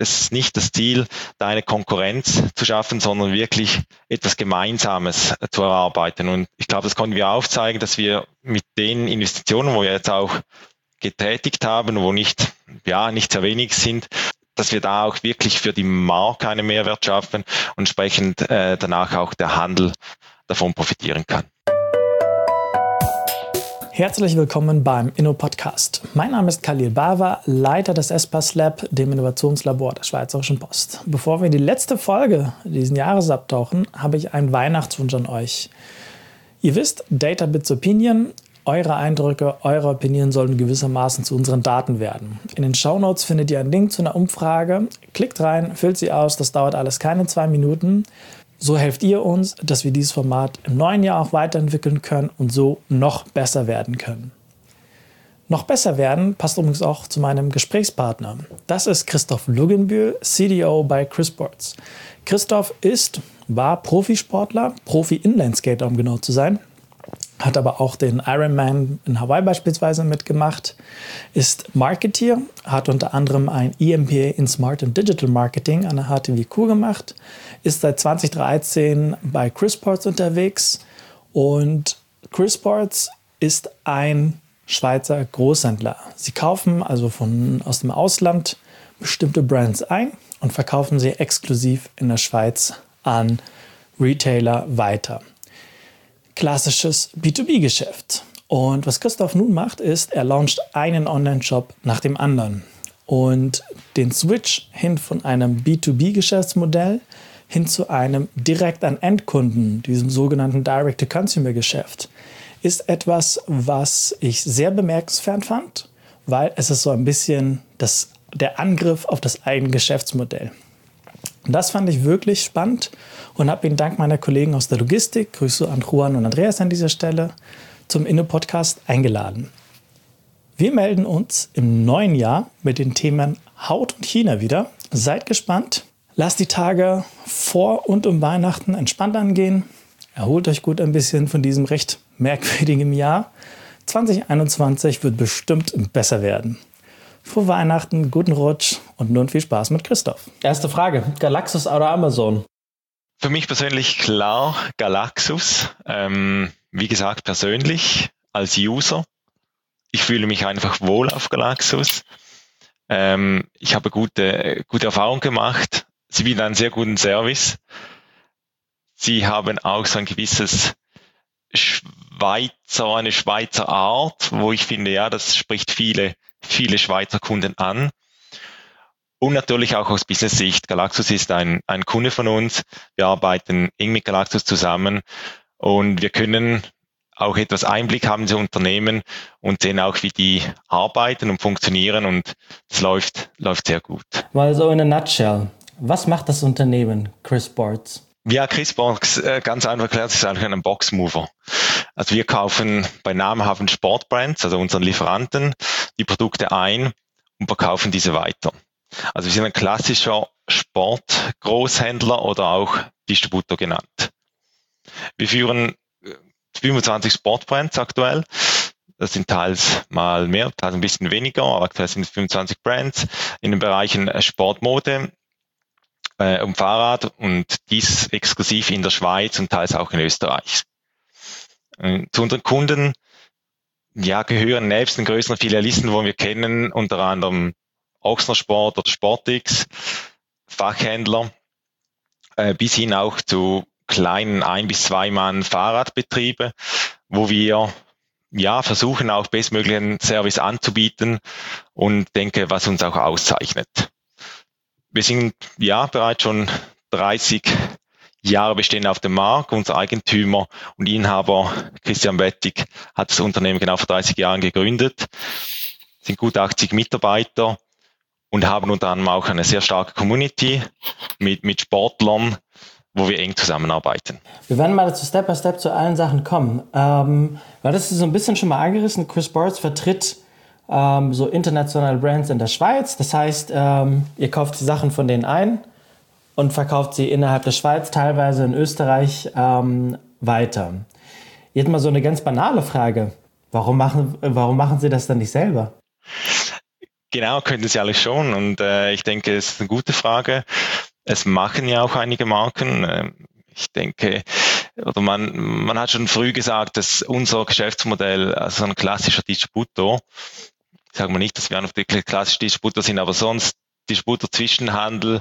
es ist nicht das Ziel, da eine Konkurrenz zu schaffen, sondern wirklich etwas Gemeinsames zu erarbeiten. Und ich glaube, das konnten wir aufzeigen, dass wir mit den Investitionen, wo wir jetzt auch getätigt haben, wo nicht sehr wenig sind, dass wir da auch wirklich für die Marke einen Mehrwert schaffen und entsprechend danach auch der Handel davon profitieren kann. Herzlich willkommen beim InnoPodcast. Mein Name ist Khalil Bawa, Leiter des Espace Lab, dem Innovationslabor der Schweizerischen Post. Bevor wir in die letzte Folge diesen Jahres abtauchen, habe ich einen Weihnachtswunsch an euch. Ihr wisst, Data Bits Opinion, eure Eindrücke, eure Opinion sollen gewissermaßen zu unseren Daten werden. In den Shownotes findet ihr einen Link zu einer Umfrage. Klickt rein, füllt sie aus, das dauert alles keine 2 Minuten. So helft ihr uns, dass wir dieses Format im neuen Jahr auch weiterentwickeln können und so noch besser werden können. Noch besser werden passt übrigens auch zu meinem Gesprächspartner. Das ist Christoph Luginbühl, CDO bei Chris-Sports. Christoph war Profisportler, Profi-Inlineskater, um genau zu sein, hat aber auch den Ironman in Hawaii beispielsweise mitgemacht, ist Marketeer, hat unter anderem ein EMBA in Smart and Digital Marketing an der HTWQ gemacht, ist seit 2013 bei Chris-Sports unterwegs und Chris-Sports ist ein Schweizer Großhändler. Sie kaufen also aus dem Ausland bestimmte Brands ein und verkaufen sie exklusiv in der Schweiz an Retailer weiter. Klassisches B2B-Geschäft. Und was Christoph nun macht, ist, er launcht einen Online-Shop nach dem anderen. Und den Switch hin von einem B2B-Geschäftsmodell hin zu einem direkt an Endkunden, diesem sogenannten Direct-to-Consumer-Geschäft, ist etwas, was ich sehr bemerkenswert fand, weil es ist so ein bisschen der Angriff auf das eigene Geschäftsmodell. Und das fand ich wirklich spannend und habe ihn dank meiner Kollegen aus der Logistik, Grüße an Juan und Andreas an dieser Stelle, zum InnoPodcast eingeladen. Wir melden uns im neuen Jahr mit den Themen Haut und China wieder. Seid gespannt. Lasst die Tage vor und um Weihnachten entspannt angehen. Erholt euch gut ein bisschen von diesem recht merkwürdigen Jahr. 2021 wird bestimmt besser werden. Frohe Weihnachten, guten Rutsch und nun viel Spaß mit Christoph. Erste Frage, Galaxus oder Amazon? Für mich persönlich klar Galaxus. Wie gesagt, persönlich als User. Ich fühle mich einfach wohl auf Galaxus. Ich habe gute Erfahrungen gemacht. Sie bieten einen sehr guten Service. Sie haben auch so ein gewisses eine Schweizer Art, wo ich finde, ja, das spricht viele Schweizer Kunden an. Und natürlich auch aus Business-Sicht. Galaxus ist ein Kunde von uns. Wir arbeiten eng mit Galaxus zusammen und wir können auch etwas Einblick haben in Unternehmen und sehen auch, wie die arbeiten und funktionieren und es läuft sehr gut. Mal so in a nutshell. Was macht das Unternehmen Chris-Sports? Ja, Chris-Sports, ganz einfach erklärt, ist eigentlich ein Boxmover. Also wir kaufen bei namhaften Sportbrands, also unseren Lieferanten, die Produkte ein und verkaufen diese weiter. Also wir sind ein klassischer Sportgroßhändler oder auch Distributor genannt. Wir führen 25 Sportbrands aktuell. Das sind teils mal mehr, teils ein bisschen weniger, aber aktuell sind es 25 Brands in den Bereichen Sportmode, um Fahrrad und dies exklusiv in der Schweiz und teils auch in Österreich. Zu unseren Kunden gehören nebst den größeren Filialisten, wo wir kennen, unter anderem Ochsner Sport oder Sportix, Fachhändler, bis hin auch zu kleinen 1 bis 2 Mann Fahrradbetriebe, wo wir versuchen auch bestmöglichen Service anzubieten und denke, was uns auch auszeichnet. Wir sind bereits schon 30 Jahre bestehen auf dem Markt. Unser Eigentümer und Inhaber Christian Wettig hat das Unternehmen genau vor 30 Jahren gegründet, sind gut 80 Mitarbeiter und haben unter anderem auch eine sehr starke Community mit Sportlern, wo wir eng zusammenarbeiten. Wir werden mal Step by Step zu allen Sachen kommen. Weil das ist so ein bisschen schon mal angerissen. Chris-Sports vertritt so internationale Brands in der Schweiz. Das heißt, ihr kauft die Sachen von denen ein und verkauft sie innerhalb der Schweiz, teilweise in Österreich, weiter. Jetzt mal so eine ganz banale Frage. Warum machen Sie das dann nicht selber? Genau, könnten sie alles schon. Und ich denke, es ist eine gute Frage. Es machen ja auch einige Marken. Ich denke, oder man hat schon früh gesagt, dass unser Geschäftsmodell, also ein klassischer Distributor, sagen wir nicht, dass wir ein wirklich klassischer Distributor sind, aber sonst Distributor-Zwischenhandel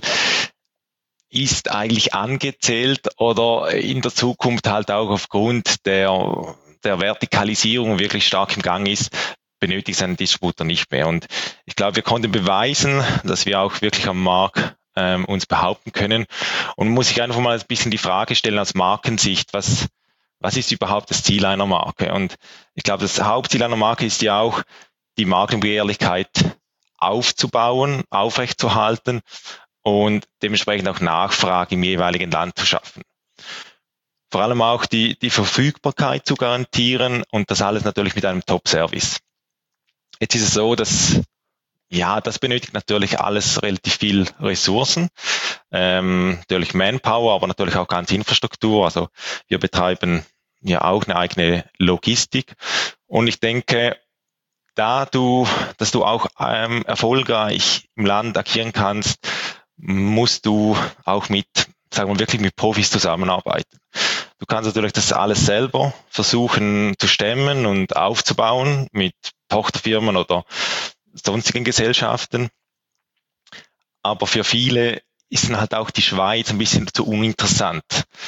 ist eigentlich angezählt oder in der Zukunft halt auch aufgrund der Vertikalisierung wirklich stark im Gang ist, benötigt es einen Distributor nicht mehr. Und ich glaube, wir konnten beweisen, dass wir auch wirklich am Markt uns behaupten können. Und muss ich einfach mal ein bisschen die Frage stellen aus Markensicht, was ist überhaupt das Ziel einer Marke? Und ich glaube, das Hauptziel einer Marke ist ja auch, die Markenbegehrlichkeit aufzubauen, aufrechtzuerhalten und dementsprechend auch Nachfrage im jeweiligen Land zu schaffen. Vor allem auch die Verfügbarkeit zu garantieren und das alles natürlich mit einem Top-Service. Jetzt ist es so, dass das benötigt natürlich alles relativ viel Ressourcen, natürlich Manpower, aber natürlich auch ganze Infrastruktur. Also wir betreiben ja auch eine eigene Logistik und ich denke, dass du auch erfolgreich im Land agieren kannst, musst du auch wirklich mit Profis zusammenarbeiten. Du kannst natürlich das alles selber versuchen zu stemmen und aufzubauen mit Tochterfirmen oder sonstigen Gesellschaften. Aber für viele ist dann halt auch die Schweiz ein bisschen zu uninteressant,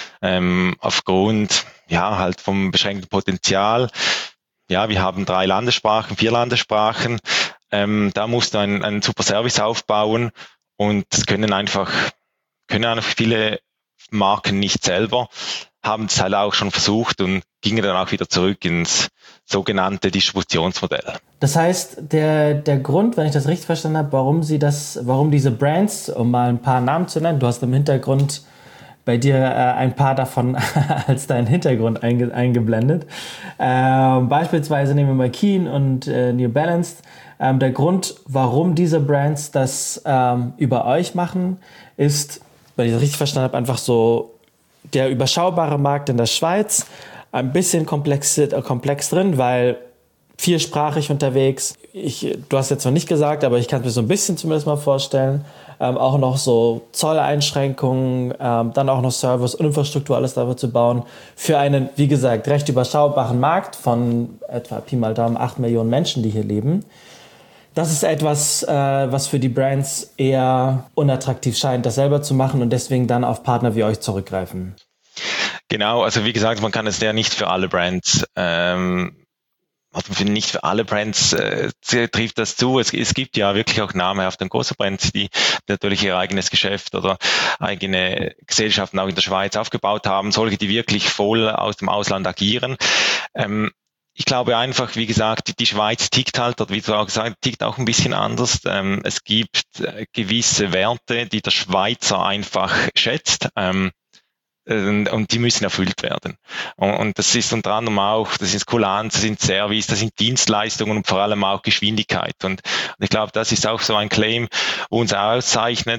aufgrund halt vom beschränkten Potenzial. Ja, wir haben 4 Landessprachen. Da musst du einen super Service aufbauen und das können einfach viele Marken nicht selber, haben es halt auch schon versucht und gingen dann auch wieder zurück ins sogenannte Distributionsmodell. Das heißt, der Grund, wenn ich das richtig verstanden habe, warum diese Brands, um mal ein paar Namen zu nennen, du hast im Hintergrund bei dir ein paar davon als deinen Hintergrund eingeblendet. Beispielsweise nehmen wir mal Keen und New Balance. Der Grund, warum diese Brands das über euch machen, ist, wenn ich das richtig verstanden habe, einfach so der überschaubare Markt in der Schweiz, ein bisschen komplex drin, weil viersprachig unterwegs. Du hast jetzt noch nicht gesagt, aber ich kann es mir so ein bisschen zumindest mal vorstellen. Auch noch so Zolleinschränkungen, dann auch noch Service und Infrastruktur, alles dafür zu bauen. Für einen, wie gesagt, recht überschaubaren Markt von etwa Pi mal Daumen 8 Millionen Menschen, die hier leben. Das ist etwas, was für die Brands eher unattraktiv scheint, das selber zu machen und deswegen dann auf Partner wie euch zurückgreifen. Genau, also wie gesagt, man kann es ja nicht für alle Brands nicht für alle Brands trifft das zu. Es gibt ja wirklich auch namhafte und große Brands, die natürlich ihr eigenes Geschäft oder eigene Gesellschaften auch in der Schweiz aufgebaut haben, solche, die wirklich voll aus dem Ausland agieren. Ich glaube einfach, wie gesagt, die Schweiz tickt halt, oder wie du auch gesagt, tickt auch ein bisschen anders. Es gibt gewisse Werte, die der Schweizer einfach schätzt. Und die müssen erfüllt werden. Und das ist unter anderem auch, das ist Kulanz, das sind Service, das sind Dienstleistungen und vor allem auch Geschwindigkeit. Und ich glaube, das ist auch so ein Claim, wo uns auszeichnet.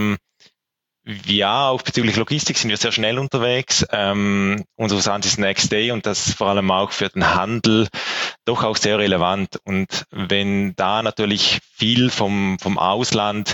Auch bezüglich Logistik sind wir sehr schnell unterwegs. Unser Versand ist Next Day und das vor allem auch für den Handel doch auch sehr relevant. Und wenn da natürlich viel vom Ausland,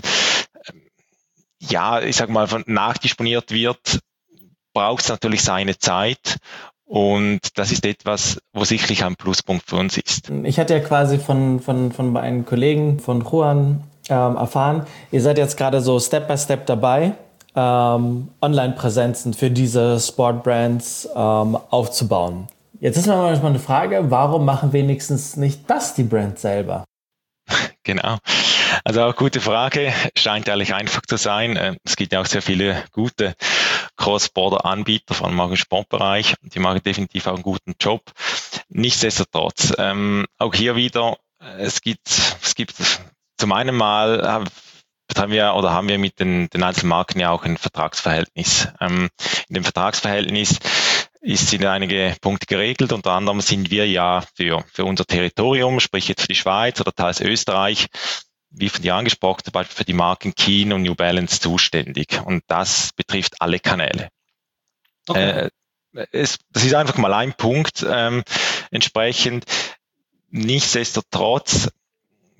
ich sag mal, nachdisponiert wird, braucht es natürlich seine Zeit und das ist etwas, wo sicherlich ein Pluspunkt für uns ist. Ich hatte ja quasi von einem Kollegen von Juan erfahren, ihr seid jetzt gerade so Step by Step dabei, Online-Präsenzen für diese Sportbrands aufzubauen. Jetzt ist noch mal eine Frage, warum machen wenigstens nicht das die Brands selber? Genau. Also auch gute Frage, scheint ehrlich einfach zu sein. Es gibt ja auch sehr viele gute Cross-Border-Anbieter, vor allem auch im Sportbereich. Die machen definitiv auch einen guten Job. Nichtsdestotrotz, auch hier wieder, es gibt zum einen mal haben wir mit den Einzelmarken ja auch ein Vertragsverhältnis. In dem Vertragsverhältnis sind einige Punkte geregelt. Unter anderem sind wir ja für unser Territorium, sprich jetzt für die Schweiz oder teils Österreich, wie von dir angesprochen, zum Beispiel für die Marken Keen und New Balance zuständig. Und das betrifft alle Kanäle. Okay. Das ist einfach mal ein Punkt. Entsprechend, nichtsdestotrotz,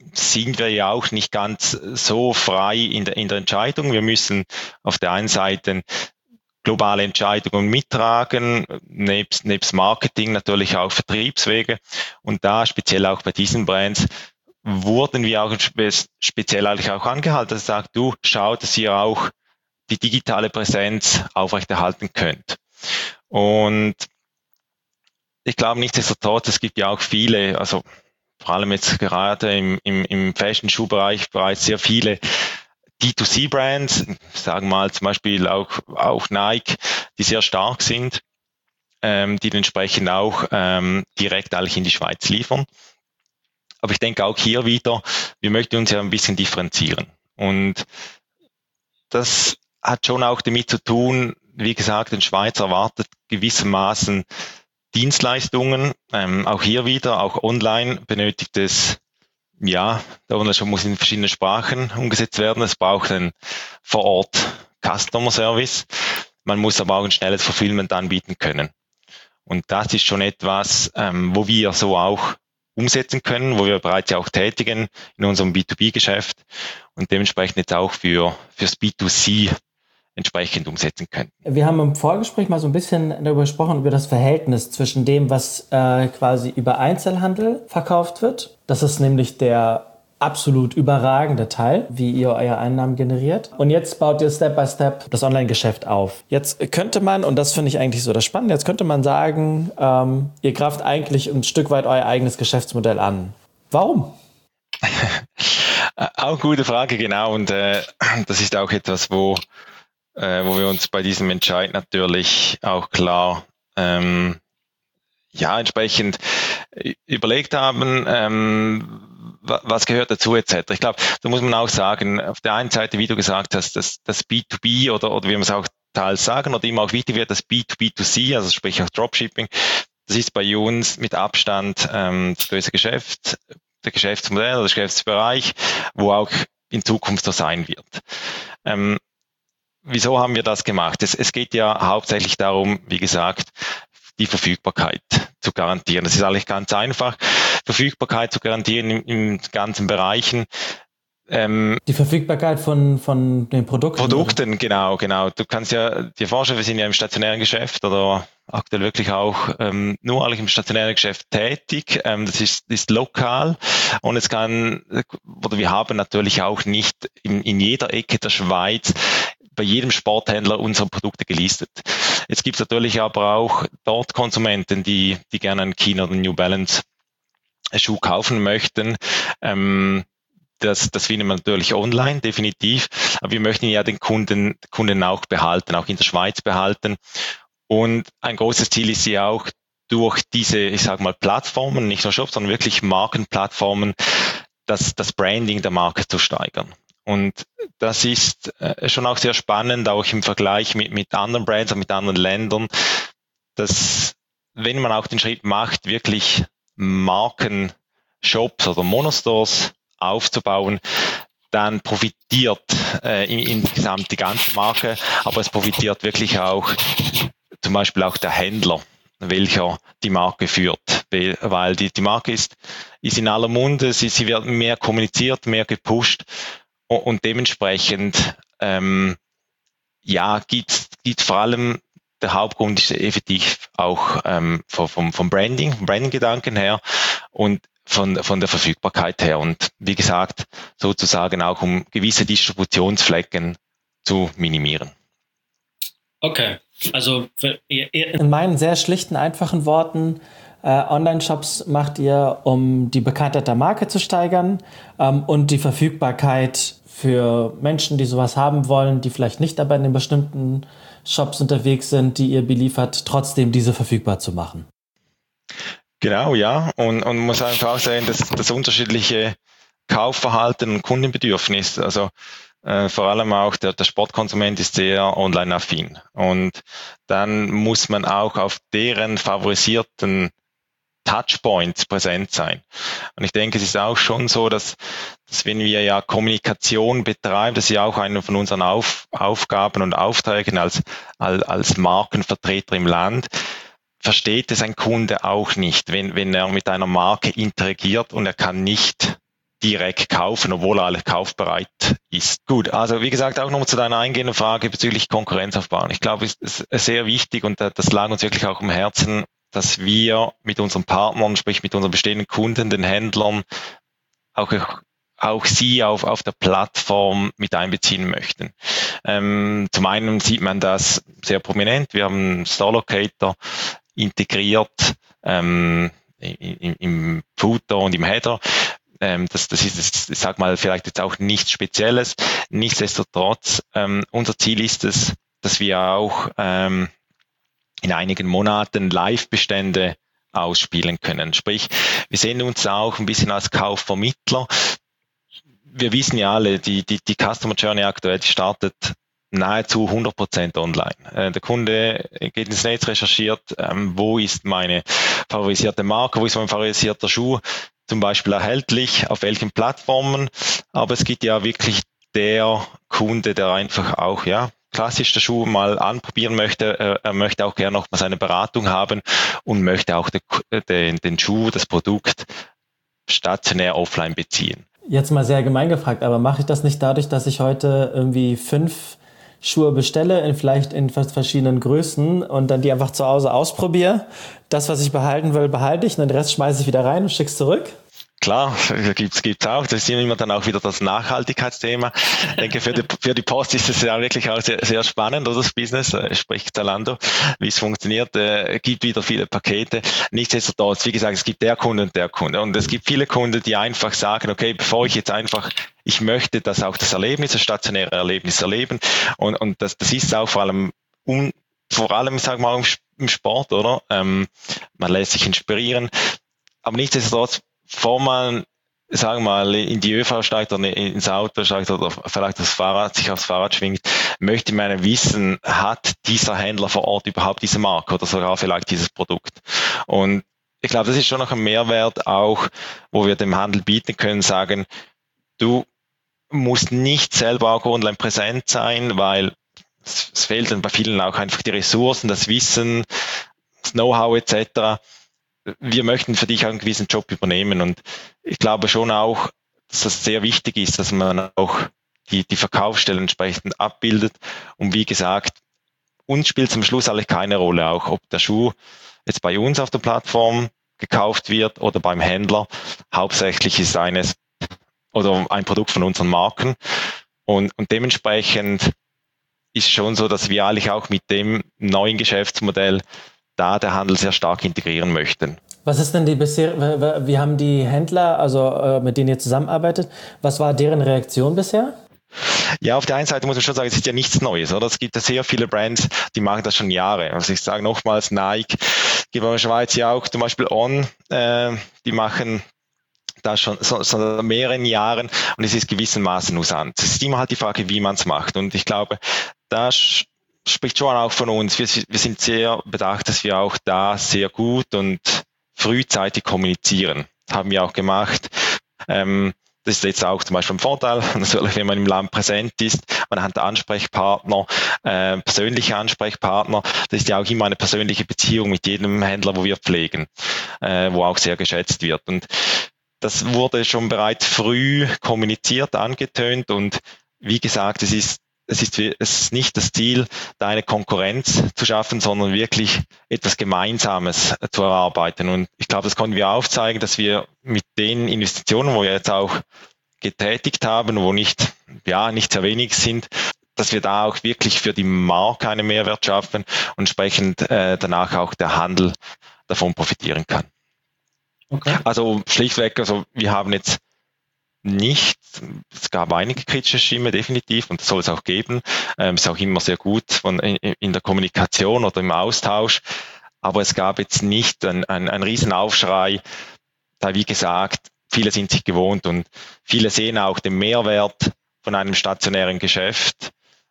sind wir ja auch nicht ganz so frei in der Entscheidung. Wir müssen auf der einen Seite globale Entscheidungen mittragen, nebst Marketing natürlich auch Vertriebswege. Und da, speziell auch bei diesen Brands, wurden wir auch speziell eigentlich auch angehalten, dass sagt, du, schau, dass ihr auch die digitale Präsenz aufrechterhalten könnt. Und ich glaube nichtsdestotrotz, es gibt ja auch viele, also vor allem jetzt gerade im Fashion-Schuhbereich bereits sehr viele D2C-Brands, sagen wir mal zum Beispiel auch Nike, die sehr stark sind, die entsprechend auch direkt eigentlich in die Schweiz liefern. Aber ich denke auch hier wieder, wir möchten uns ja ein bisschen differenzieren. Und das hat schon auch damit zu tun, wie gesagt, ein Schweizer erwartet gewissermaßen Dienstleistungen. Auch hier wieder, auch online benötigt es, ja, der Online-Shop muss in verschiedenen Sprachen umgesetzt werden. Es braucht einen vor Ort Customer Service. Man muss aber auch ein schnelles Fulfillment anbieten können. Und das ist schon etwas, wo wir so auch umsetzen können, wo wir bereits ja auch tätigen in unserem B2B-Geschäft und dementsprechend jetzt auch fürs B2C entsprechend umsetzen können. Wir haben im Vorgespräch mal so ein bisschen darüber gesprochen, über das Verhältnis zwischen dem, was quasi über Einzelhandel verkauft wird. Das ist nämlich der absolut überragende Teil, wie ihr eure Einnahmen generiert. Und jetzt baut ihr Step by Step das Online-Geschäft auf. Jetzt könnte man, und das finde ich eigentlich so das Spannende, jetzt könnte man sagen, ihr greift eigentlich ein Stück weit euer eigenes Geschäftsmodell an. Warum? Auch eine gute Frage, genau. Und das ist auch etwas, wo wir uns bei diesem Entscheid natürlich auch klar entsprechend überlegt haben, was gehört dazu etc. Ich glaube, da muss man auch sagen, auf der einen Seite, wie du gesagt hast, das B2B oder wie man es auch teils sagen oder immer auch wichtig wird, das B2B2C, also sprich auch Dropshipping, das ist bei uns mit Abstand das größte Geschäft, der Geschäftsmodell oder der Geschäftsbereich, wo auch in Zukunft so sein wird. Wieso haben wir das gemacht? Es geht ja hauptsächlich darum, wie gesagt, die Verfügbarkeit zu garantieren. Das ist eigentlich ganz einfach, Verfügbarkeit zu garantieren in ganzen Bereichen. Die Verfügbarkeit von den Produkten? Produkten, genau. Du kannst ja dir vorstellen, wir sind ja im stationären Geschäft oder aktuell wirklich auch nur eigentlich im stationären Geschäft tätig. Das ist lokal und wir haben natürlich auch nicht in jeder Ecke der Schweiz bei jedem Sporthändler unsere Produkte gelistet. Jetzt gibt es natürlich aber auch dort Konsumenten, die gerne einen Keen oder einen New Balance Schuh kaufen möchten. Das finden wir natürlich online, definitiv. Aber wir möchten ja den Kunden auch behalten, auch in der Schweiz behalten. Und ein großes Ziel ist ja auch, durch diese, ich sage mal, Plattformen, nicht nur Shops, sondern wirklich Markenplattformen, das Branding der Marke zu steigern. Und das ist schon auch sehr spannend, auch im Vergleich mit anderen Brands und mit anderen Ländern, dass, wenn man auch den Schritt macht, wirklich Markenshops oder Monostores aufzubauen, dann profitiert insgesamt die ganze Marke, aber es profitiert wirklich auch zum Beispiel auch der Händler, welcher die Marke führt, weil die Marke ist in aller Munde, sie wird mehr kommuniziert, mehr gepusht und dementsprechend gibt vor allem, der Hauptgrund ist effektiv auch vom Branding-Gedanken her und von der Verfügbarkeit her und wie gesagt, sozusagen auch um gewisse Distributionsflecken zu minimieren. Okay, also in meinen sehr schlichten, einfachen Worten, Online-Shops macht ihr, um die Bekanntheit der Marke zu steigern und die Verfügbarkeit für Menschen, die sowas haben wollen, die vielleicht nicht aber in den bestimmten Shops unterwegs sind, die ihr beliefert, trotzdem diese verfügbar zu machen. Genau, ja. Und man muss einfach auch sehen, dass das unterschiedliche Kaufverhalten und Kundenbedürfnis, also vor allem auch der Sportkonsument ist sehr online-affin. Und dann muss man auch auf deren favorisierten Touchpoints präsent sein. Und ich denke, es ist auch schon so, dass wenn wir ja Kommunikation betreiben, das ist ja auch eine von unseren Aufgaben und Aufträgen als Markenvertreter im Land, versteht es ein Kunde auch nicht, wenn er mit einer Marke interagiert und er kann nicht direkt kaufen, obwohl er alles kaufbereit ist. Gut, also wie gesagt, auch nochmal zu deiner eingehenden Frage bezüglich Konkurrenz aufbauen. Ich glaube, es ist sehr wichtig und das lag uns wirklich auch im Herzen, dass wir mit unseren Partnern, sprich mit unseren bestehenden Kunden, den Händlern, auch sie auf der Plattform mit einbeziehen möchten. Zum einen sieht man das sehr prominent. Wir haben einen Store Locator integriert im Footer und im Header. Das ist, ich sag mal, vielleicht jetzt auch nichts Spezielles. Nichtsdestotrotz, unser Ziel ist es, dass wir auch in einigen Monaten Live-Bestände ausspielen können. Sprich, wir sehen uns auch ein bisschen als Kaufvermittler. Wir wissen ja alle, die Customer Journey aktuell, die startet nahezu 100% online. Der Kunde geht ins Netz, recherchiert, wo ist meine favorisierte Marke, wo ist mein favorisierter Schuh zum Beispiel erhältlich, auf welchen Plattformen. Aber es gibt ja wirklich der Kunde, der einfach auch, klassisch der Schuh mal anprobieren möchte. Er möchte auch gerne noch mal seine Beratung haben und möchte auch den Schuh, das Produkt stationär offline beziehen. Jetzt mal sehr gemein gefragt, aber mache ich das nicht dadurch, dass ich heute irgendwie 5 Schuhe bestelle, vielleicht in verschiedenen Größen und dann die einfach zu Hause ausprobiere? Das, was ich behalten will, behalte ich und den Rest schmeiße ich wieder rein und schicke es zurück? Klar, gibt's auch. Das ist immer dann auch wieder das Nachhaltigkeitsthema. Ich denke, für die Post ist es ja wirklich auch sehr, sehr spannend, oder das Business, sprich Zalando, wie es funktioniert, gibt wieder viele Pakete. Nichtsdestotrotz, wie gesagt, es gibt der Kunde und der Kunde. Und es gibt viele Kunden, die einfach sagen, okay, bevor ich jetzt einfach, ich möchte das auch das stationäre Erlebnis erleben. Und das ist auch vor allem, sag mal, im Sport, oder? Man lässt sich inspirieren. Aber nichtsdestotrotz, bevor man, sagen wir mal, in die ÖV steigt oder ins Auto steigt oder vielleicht sich aufs Fahrrad schwingt, möchte man wissen, hat dieser Händler vor Ort überhaupt diese Marke oder sogar vielleicht dieses Produkt? Und ich glaube, das ist schon noch ein Mehrwert auch, wo wir dem Handel bieten können, sagen, du musst nicht selber auch online präsent sein, weil es fehlt dann bei vielen auch einfach die Ressourcen, das Wissen, das Know-how etc. Wir möchten für dich einen gewissen Job übernehmen und ich glaube schon auch, dass das sehr wichtig ist, dass man auch die Verkaufsstellen entsprechend abbildet und wie gesagt, uns spielt zum Schluss eigentlich keine Rolle, auch ob der Schuh jetzt bei uns auf der Plattform gekauft wird oder beim Händler. Hauptsächlich ist ein Produkt von unseren Marken und dementsprechend ist schon so, dass wir eigentlich auch mit dem neuen Geschäftsmodell da der Handel sehr stark integrieren möchten. Was ist denn wie haben die Händler, also mit denen ihr zusammenarbeitet, was war deren Reaktion bisher? Ja, auf der einen Seite muss man schon sagen, es ist ja nichts Neues, oder? Es gibt ja sehr viele Brands, die machen das schon Jahre. Also ich sage nochmals, Nike, gibt in der Schweiz ja auch zum Beispiel On, die machen das schon seit mehreren Jahren und es ist gewissermaßen Usanz. Es ist immer halt die Frage, wie man es macht und ich glaube, da spricht schon auch von uns. Wir sind sehr bedacht, dass wir auch da sehr gut und frühzeitig kommunizieren. Haben wir auch gemacht. Das ist jetzt auch zum Beispiel ein Vorteil, natürlich, wenn man im Land präsent ist. Man hat Ansprechpartner, persönliche Ansprechpartner. Das ist ja auch immer eine persönliche Beziehung mit jedem Händler, wo wir pflegen, wo auch sehr geschätzt wird. Und das wurde schon bereits früh kommuniziert, angetönt und wie gesagt, es ist nicht das Ziel, da eine Konkurrenz zu schaffen, sondern wirklich etwas Gemeinsames zu erarbeiten. Und ich glaube, das konnten wir aufzeigen, dass wir mit den Investitionen, wo wir jetzt auch getätigt haben, wo nicht sehr wenig sind, dass wir da auch wirklich für die Marke einen Mehrwert schaffen und entsprechend danach auch der Handel davon profitieren kann. Okay. Also schlichtweg, wir haben jetzt es gab einige kritische Stimmen definitiv und das soll es auch geben. Ist auch immer sehr gut in der Kommunikation oder im Austausch, aber es gab jetzt nicht einen riesen Aufschrei, da wie gesagt, viele sind sich gewohnt und viele sehen auch den Mehrwert von einem stationären Geschäft,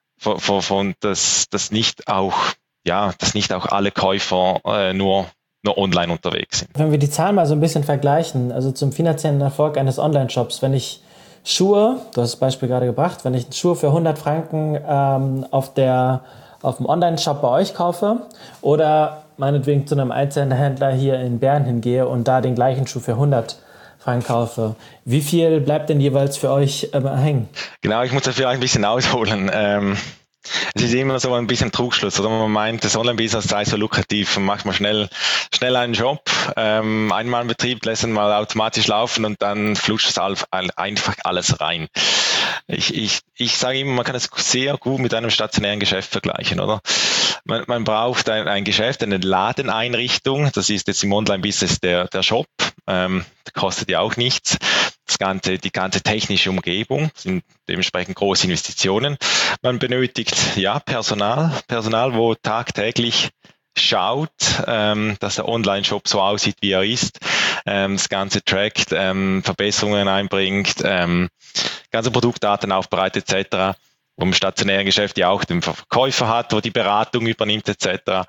dass nicht auch alle Käufer nur online unterwegs sind. Wenn wir die Zahlen mal so ein bisschen vergleichen, also zum finanziellen Erfolg eines Online-Shops, wenn ich Schuhe, du hast das Beispiel gerade gebracht, wenn ich Schuhe für 100 Franken auf dem Online-Shop bei euch kaufe oder meinetwegen zu einem Einzelhändler hier in Bern hingehe und da den gleichen Schuh für 100 einkaufe. Wie viel bleibt denn jeweils für euch hängen? Genau, ich muss da vielleicht ein bisschen ausholen. Es ist immer so ein bisschen Trugschluss, oder? Man meint, das Online-Business sei so lukrativ und macht man schnell einen Job, einmal einen Betrieb, lässt ihn mal automatisch laufen und dann flutscht es einfach alles rein. Ich sage immer, man kann es sehr gut mit einem stationären Geschäft vergleichen, oder? Man braucht ein Geschäft, eine Ladeneinrichtung, das ist jetzt im Online-Business der Shop, der kostet ja auch nichts. Die ganze technische Umgebung sind dementsprechend große Investitionen. Man benötigt Personal, wo tagtäglich schaut, dass der Online-Shop so aussieht, wie er ist, das Ganze trackt, Verbesserungen einbringt, ganze Produktdaten aufbereitet etc., wo im stationären Geschäft ja auch den Verkäufer hat, wo die Beratung übernimmt etc.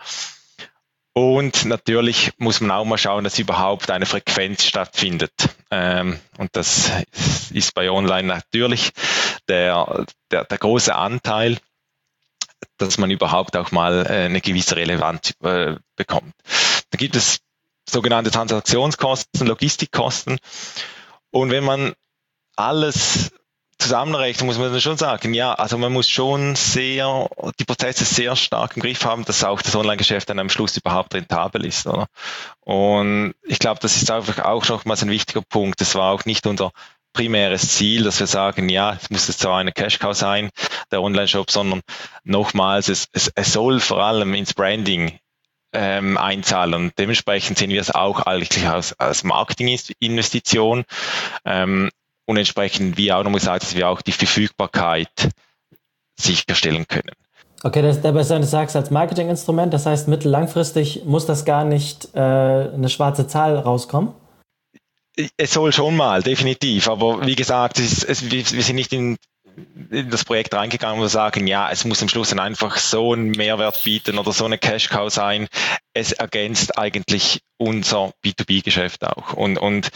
Und natürlich muss man auch mal schauen, dass überhaupt eine Frequenz stattfindet. Und das ist bei Online natürlich der große Anteil, dass man überhaupt auch mal eine gewisse Relevanz bekommt. Da gibt es sogenannte Transaktionskosten, Logistikkosten. Und wenn man alles zusammenrechnen, muss man dann schon sagen, also man muss schon die Prozesse sehr stark im Griff haben, dass auch das Online-Geschäft dann am Schluss überhaupt rentabel ist, oder? Und ich glaube, das ist einfach auch nochmals ein wichtiger Punkt. Das war auch nicht unser primäres Ziel, dass wir sagen, es muss jetzt zwar eine Cash-Cow sein, der Online-Shop, sondern nochmals, es soll vor allem ins Branding einzahlen und dementsprechend sehen wir es auch eigentlich als Marketinginvestition. Und entsprechend, wie auch nochmal gesagt, dass wir auch die Verfügbarkeit sicherstellen können. Okay, du sagst als Marketinginstrument, das heißt mittel-langfristig muss das gar nicht eine schwarze Zahl rauskommen? Es soll schon mal, definitiv. Aber wie gesagt, wir sind nicht in das Projekt reingegangen, wo wir sagen, es muss am Schluss dann einfach so einen Mehrwert bieten oder so eine Cash-Cow sein. Es ergänzt eigentlich unser B2B-Geschäft auch. Und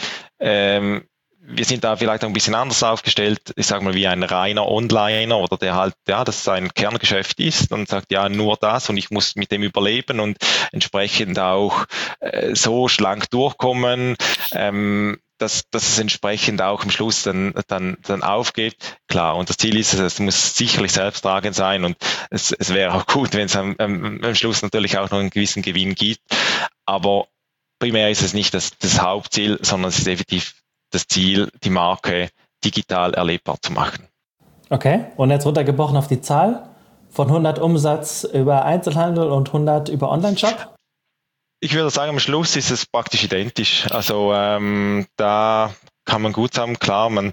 wir sind da vielleicht auch ein bisschen anders aufgestellt, ich sage mal wie ein reiner Onliner oder der halt, das sein Kerngeschäft ist und sagt, nur das und ich muss mit dem überleben und entsprechend auch so schlank durchkommen, dass es entsprechend auch am Schluss dann aufgeht. Klar, und das Ziel ist, es muss sicherlich selbsttragend sein und es wäre auch gut, wenn es am Schluss natürlich auch noch einen gewissen Gewinn gibt, aber primär ist es nicht das Hauptziel, sondern es ist definitiv das Ziel, die Marke digital erlebbar zu machen. Okay, und jetzt runtergebrochen auf die Zahl von 100 Umsatz über Einzelhandel und 100 über Online-Shop? Ich würde sagen, am Schluss ist es praktisch identisch. Also da kann man gut sagen, klar, man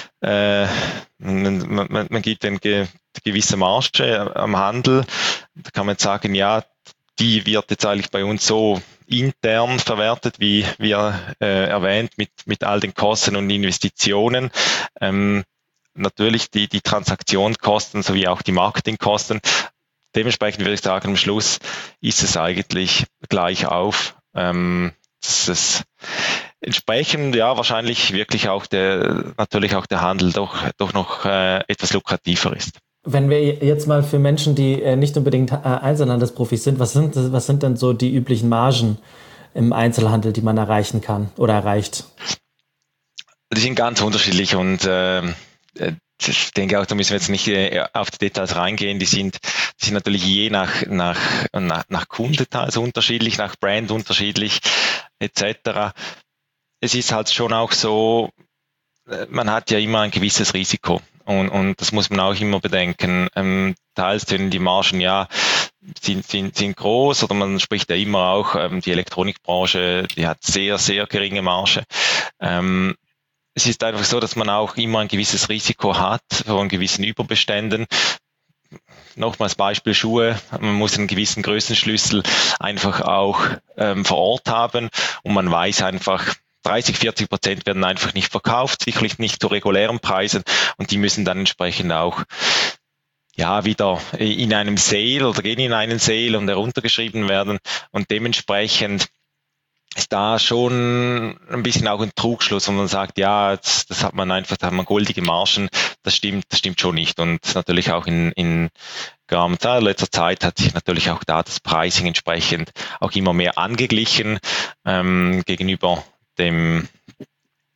gibt eine gewisse Marge am Handel. Da kann man sagen, die wird jetzt eigentlich bei uns so intern verwertet, wie erwähnt, mit all den Kosten und Investitionen. Natürlich die Transaktionskosten sowie auch die Marketingkosten. Dementsprechend würde ich sagen, am Schluss ist es eigentlich gleich auf. Dass es entsprechend wahrscheinlich wirklich auch natürlich auch der Handel doch noch etwas lukrativer ist. Wenn wir jetzt mal für Menschen, die nicht unbedingt Einzelhandelsprofis sind, was sind denn so die üblichen Margen im Einzelhandel, die man erreichen kann oder erreicht? Die sind ganz unterschiedlich und ich denke auch, da müssen wir jetzt nicht auf die Details reingehen. Die sind natürlich je nach Kunde teils unterschiedlich, nach Brand unterschiedlich etc. Es ist halt schon auch so, man hat ja immer ein gewisses Risiko und das muss man auch immer bedenken. Teils sind die Margen sind groß oder man spricht ja immer auch, die Elektronikbranche, die hat sehr, sehr geringe Marge. Es ist einfach so, dass man auch immer ein gewisses Risiko hat von gewissen Überbeständen. Nochmals Beispiel Schuhe. Man muss einen gewissen Größenschlüssel einfach auch vor Ort haben und man weiß einfach, 30-40% werden einfach nicht verkauft, sicherlich nicht zu regulären Preisen und die müssen dann entsprechend auch wieder in einem Sale oder gehen in einen Sale und heruntergeschrieben werden und dementsprechend ist da schon ein bisschen auch ein Trugschluss, und man sagt, das hat man einfach, da hat man goldige Margen, das stimmt schon nicht. Und natürlich auch in letzter Zeit hat sich natürlich auch da das Pricing entsprechend auch immer mehr angeglichen gegenüber dem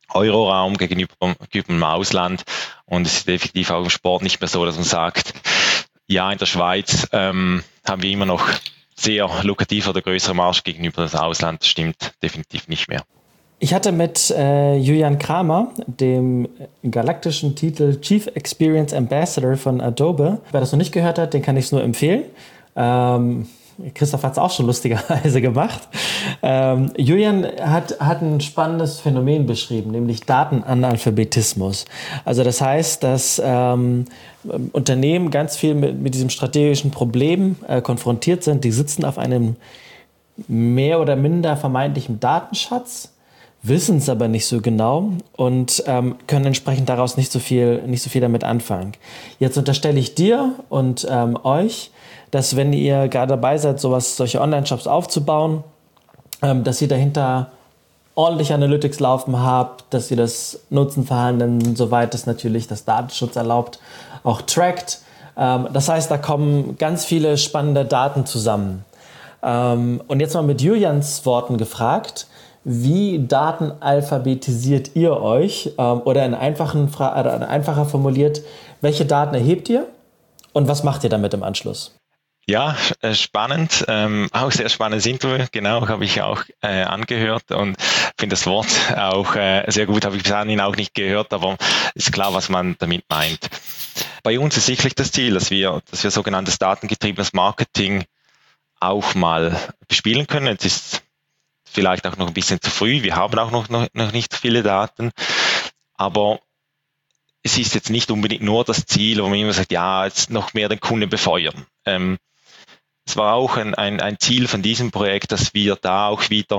Euroraum gegenüber dem Ausland. Und es ist definitiv auch im Sport nicht mehr so, dass man sagt, ja, in der Schweiz haben wir immer noch sehr lukrativ oder größere Marge gegenüber dem Ausland. Das stimmt definitiv nicht mehr. Ich hatte mit Julian Kramer, dem galaktischen Titel Chief Experience Ambassador von Adobe. Wer das noch nicht gehört hat, den kann ich es nur empfehlen. Christoph hat es auch schon lustigerweise gemacht. Julian hat ein spannendes Phänomen beschrieben, nämlich Datenanalphabetismus. Also das heißt, dass Unternehmen ganz viel mit diesem strategischen Problem konfrontiert sind. Die sitzen auf einem mehr oder minder vermeintlichen Datenschatz, wissen es aber nicht so genau und können entsprechend daraus nicht so viel damit anfangen. Jetzt unterstelle ich dir und euch, dass wenn ihr gerade dabei seid, solche Online-Shops aufzubauen, dass ihr dahinter ordentlich Analytics laufen habt, dass ihr das Nutzenverhalten, soweit es natürlich das Datenschutz erlaubt, auch trackt. Das heißt, da kommen ganz viele spannende Daten zusammen. Und jetzt mal mit Julians Worten gefragt, wie datenalphabetisiert ihr euch? Oder einfacher formuliert, welche Daten erhebt ihr und was macht ihr damit im Anschluss? Ja, spannend, auch sehr spannendes Interview, genau, habe ich auch angehört und finde das Wort auch sehr gut, habe ich bis dahin auch nicht gehört, aber ist klar, was man damit meint. Bei uns ist sicherlich das Ziel, dass wir sogenanntes datengetriebenes Marketing auch mal bespielen können. Jetzt ist vielleicht auch noch ein bisschen zu früh, wir haben auch noch nicht so viele Daten, aber es ist jetzt nicht unbedingt nur das Ziel, wo man immer sagt, ja, jetzt noch mehr den Kunden befeuern. Es war auch ein Ziel von diesem Projekt, dass wir da auch wieder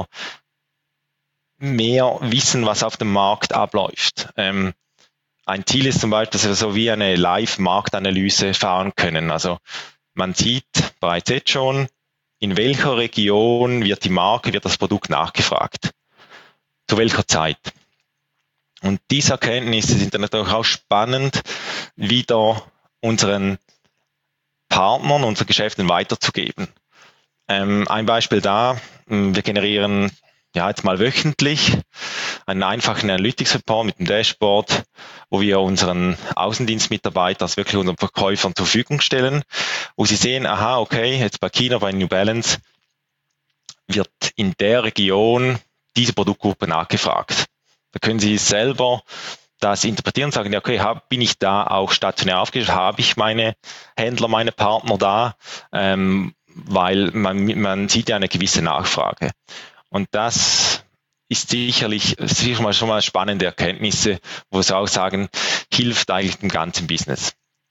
mehr wissen, was auf dem Markt abläuft. Ein Ziel ist zum Beispiel, dass wir so wie eine Live-Marktanalyse fahren können. Also man sieht bereits jetzt schon, in welcher Region wird das Produkt nachgefragt. Zu welcher Zeit. Und diese Erkenntnisse sind dann natürlich auch spannend, wieder unseren Partnern, unseren Geschäften weiterzugeben. Ein Beispiel da, wir generieren jetzt mal wöchentlich einen einfachen Analytics-Report mit dem Dashboard, wo wir unseren Außendienstmitarbeitern, also wirklich unseren Verkäufern zur Verfügung stellen, wo sie sehen, aha, okay, jetzt bei China, bei New Balance wird in der Region diese Produktgruppe nachgefragt. Da können Sie selber das interpretieren und sagen, ja, okay, bin ich da auch stationär aufgestellt, habe ich meine Händler, meine Partner da, weil man sieht ja eine gewisse Nachfrage. Und das ist sicherlich schon mal spannende Erkenntnisse, wo Sie auch sagen, hilft eigentlich dem ganzen Business.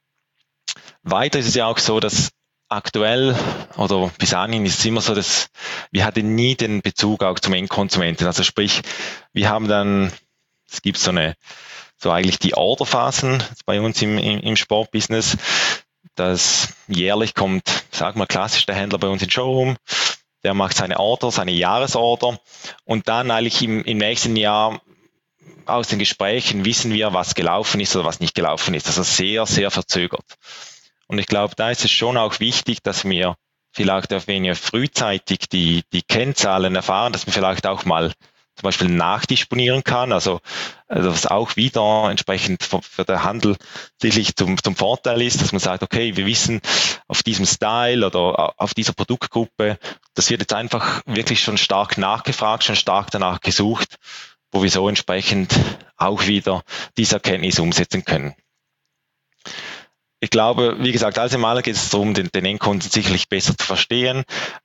Weiter ist es ja auch so, dass aktuell oder bis dahin ist es immer so, dass wir hatten nie den Bezug auch zum Endkonsumenten. Also sprich, wir haben dann, es gibt so eigentlich die Orderphasen bei uns im Sportbusiness. Das jährlich kommt, sagen wir klassisch, der Händler bei uns in den Showroom, der macht seine Jahresorder und dann eigentlich im nächsten Jahr aus den Gesprächen wissen wir, was gelaufen ist oder was nicht gelaufen ist. Also sehr, sehr verzögert. Und ich glaube, da ist es schon auch wichtig, dass wir vielleicht auch weniger frühzeitig die Kennzahlen erfahren, dass man vielleicht auch mal zum Beispiel nachdisponieren kann, also was auch wieder entsprechend für den Handel sicherlich zum Vorteil ist, dass man sagt, okay, wir wissen auf diesem Style oder auf dieser Produktgruppe, das wird jetzt einfach wirklich schon stark nachgefragt, schon stark danach gesucht, wo wir so entsprechend auch wieder diese Erkenntnis umsetzen können. Ich glaube, wie gesagt, alles in allem geht es darum, den Endkunden sicherlich besser zu verstehen.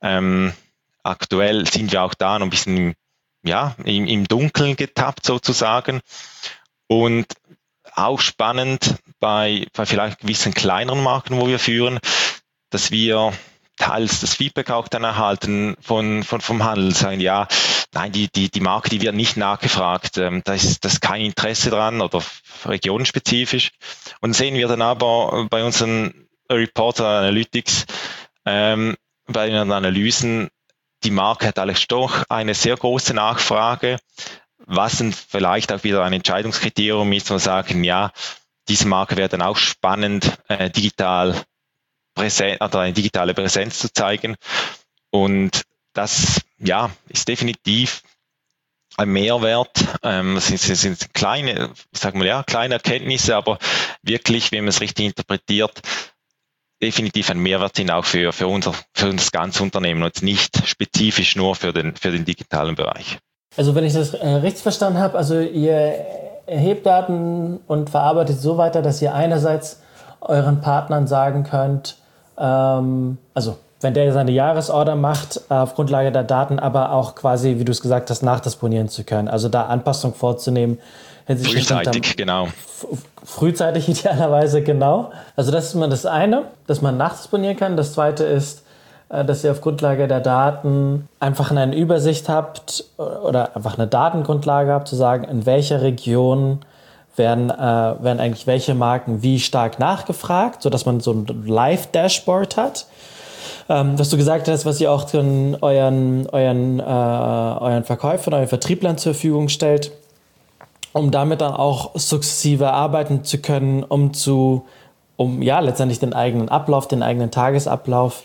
Aktuell sind wir auch da noch ein bisschen im Dunkeln getappt sozusagen. Und auch spannend bei vielleicht gewissen kleineren Marken, wo wir führen, dass wir teils das Feedback auch dann erhalten vom Handel, sagen, ja, nein, die Marke, die wird nicht nachgefragt, da ist kein Interesse dran oder regionenspezifisch. Und sehen wir dann aber bei unseren Reports Analytics, bei den Analysen, die Marke hat eigentlich doch eine sehr große Nachfrage, was dann vielleicht auch wieder ein Entscheidungskriterium ist, wo wir sagen, ja, diese Marke wäre dann auch spannend, digital präsent oder eine digitale Präsenz zu zeigen. Und das ist definitiv Mehrwert. Sind kleine, ich sag mal, ja, kleine Erkenntnisse, aber wirklich, wenn man es richtig interpretiert, definitiv ein Mehrwert sind auch für das ganze Unternehmen und nicht spezifisch nur für den digitalen Bereich. Also wenn ich das richtig verstanden habe, also ihr erhebt Daten und verarbeitet so weiter, dass ihr einerseits euren Partnern sagen könnt, also wenn der seine Jahresorder macht, auf Grundlage der Daten, aber auch quasi, wie du es gesagt hast, nachdisponieren zu können. Also da Anpassung vorzunehmen. Frühzeitig, genau. Frühzeitig idealerweise, genau. Also das ist mal das eine, dass man nachdisponieren kann. Das zweite ist, dass ihr auf Grundlage der Daten einfach eine Übersicht habt oder einfach eine Datengrundlage habt, zu sagen, in welcher Region werden eigentlich welche Marken wie stark nachgefragt, sodass man so ein Live-Dashboard hat. Was du gesagt hast, was ihr auch euren Verkäufern, euren Vertrieblern zur Verfügung stellt, um damit dann auch sukzessive arbeiten zu können, um letztendlich den eigenen Ablauf, den eigenen Tagesablauf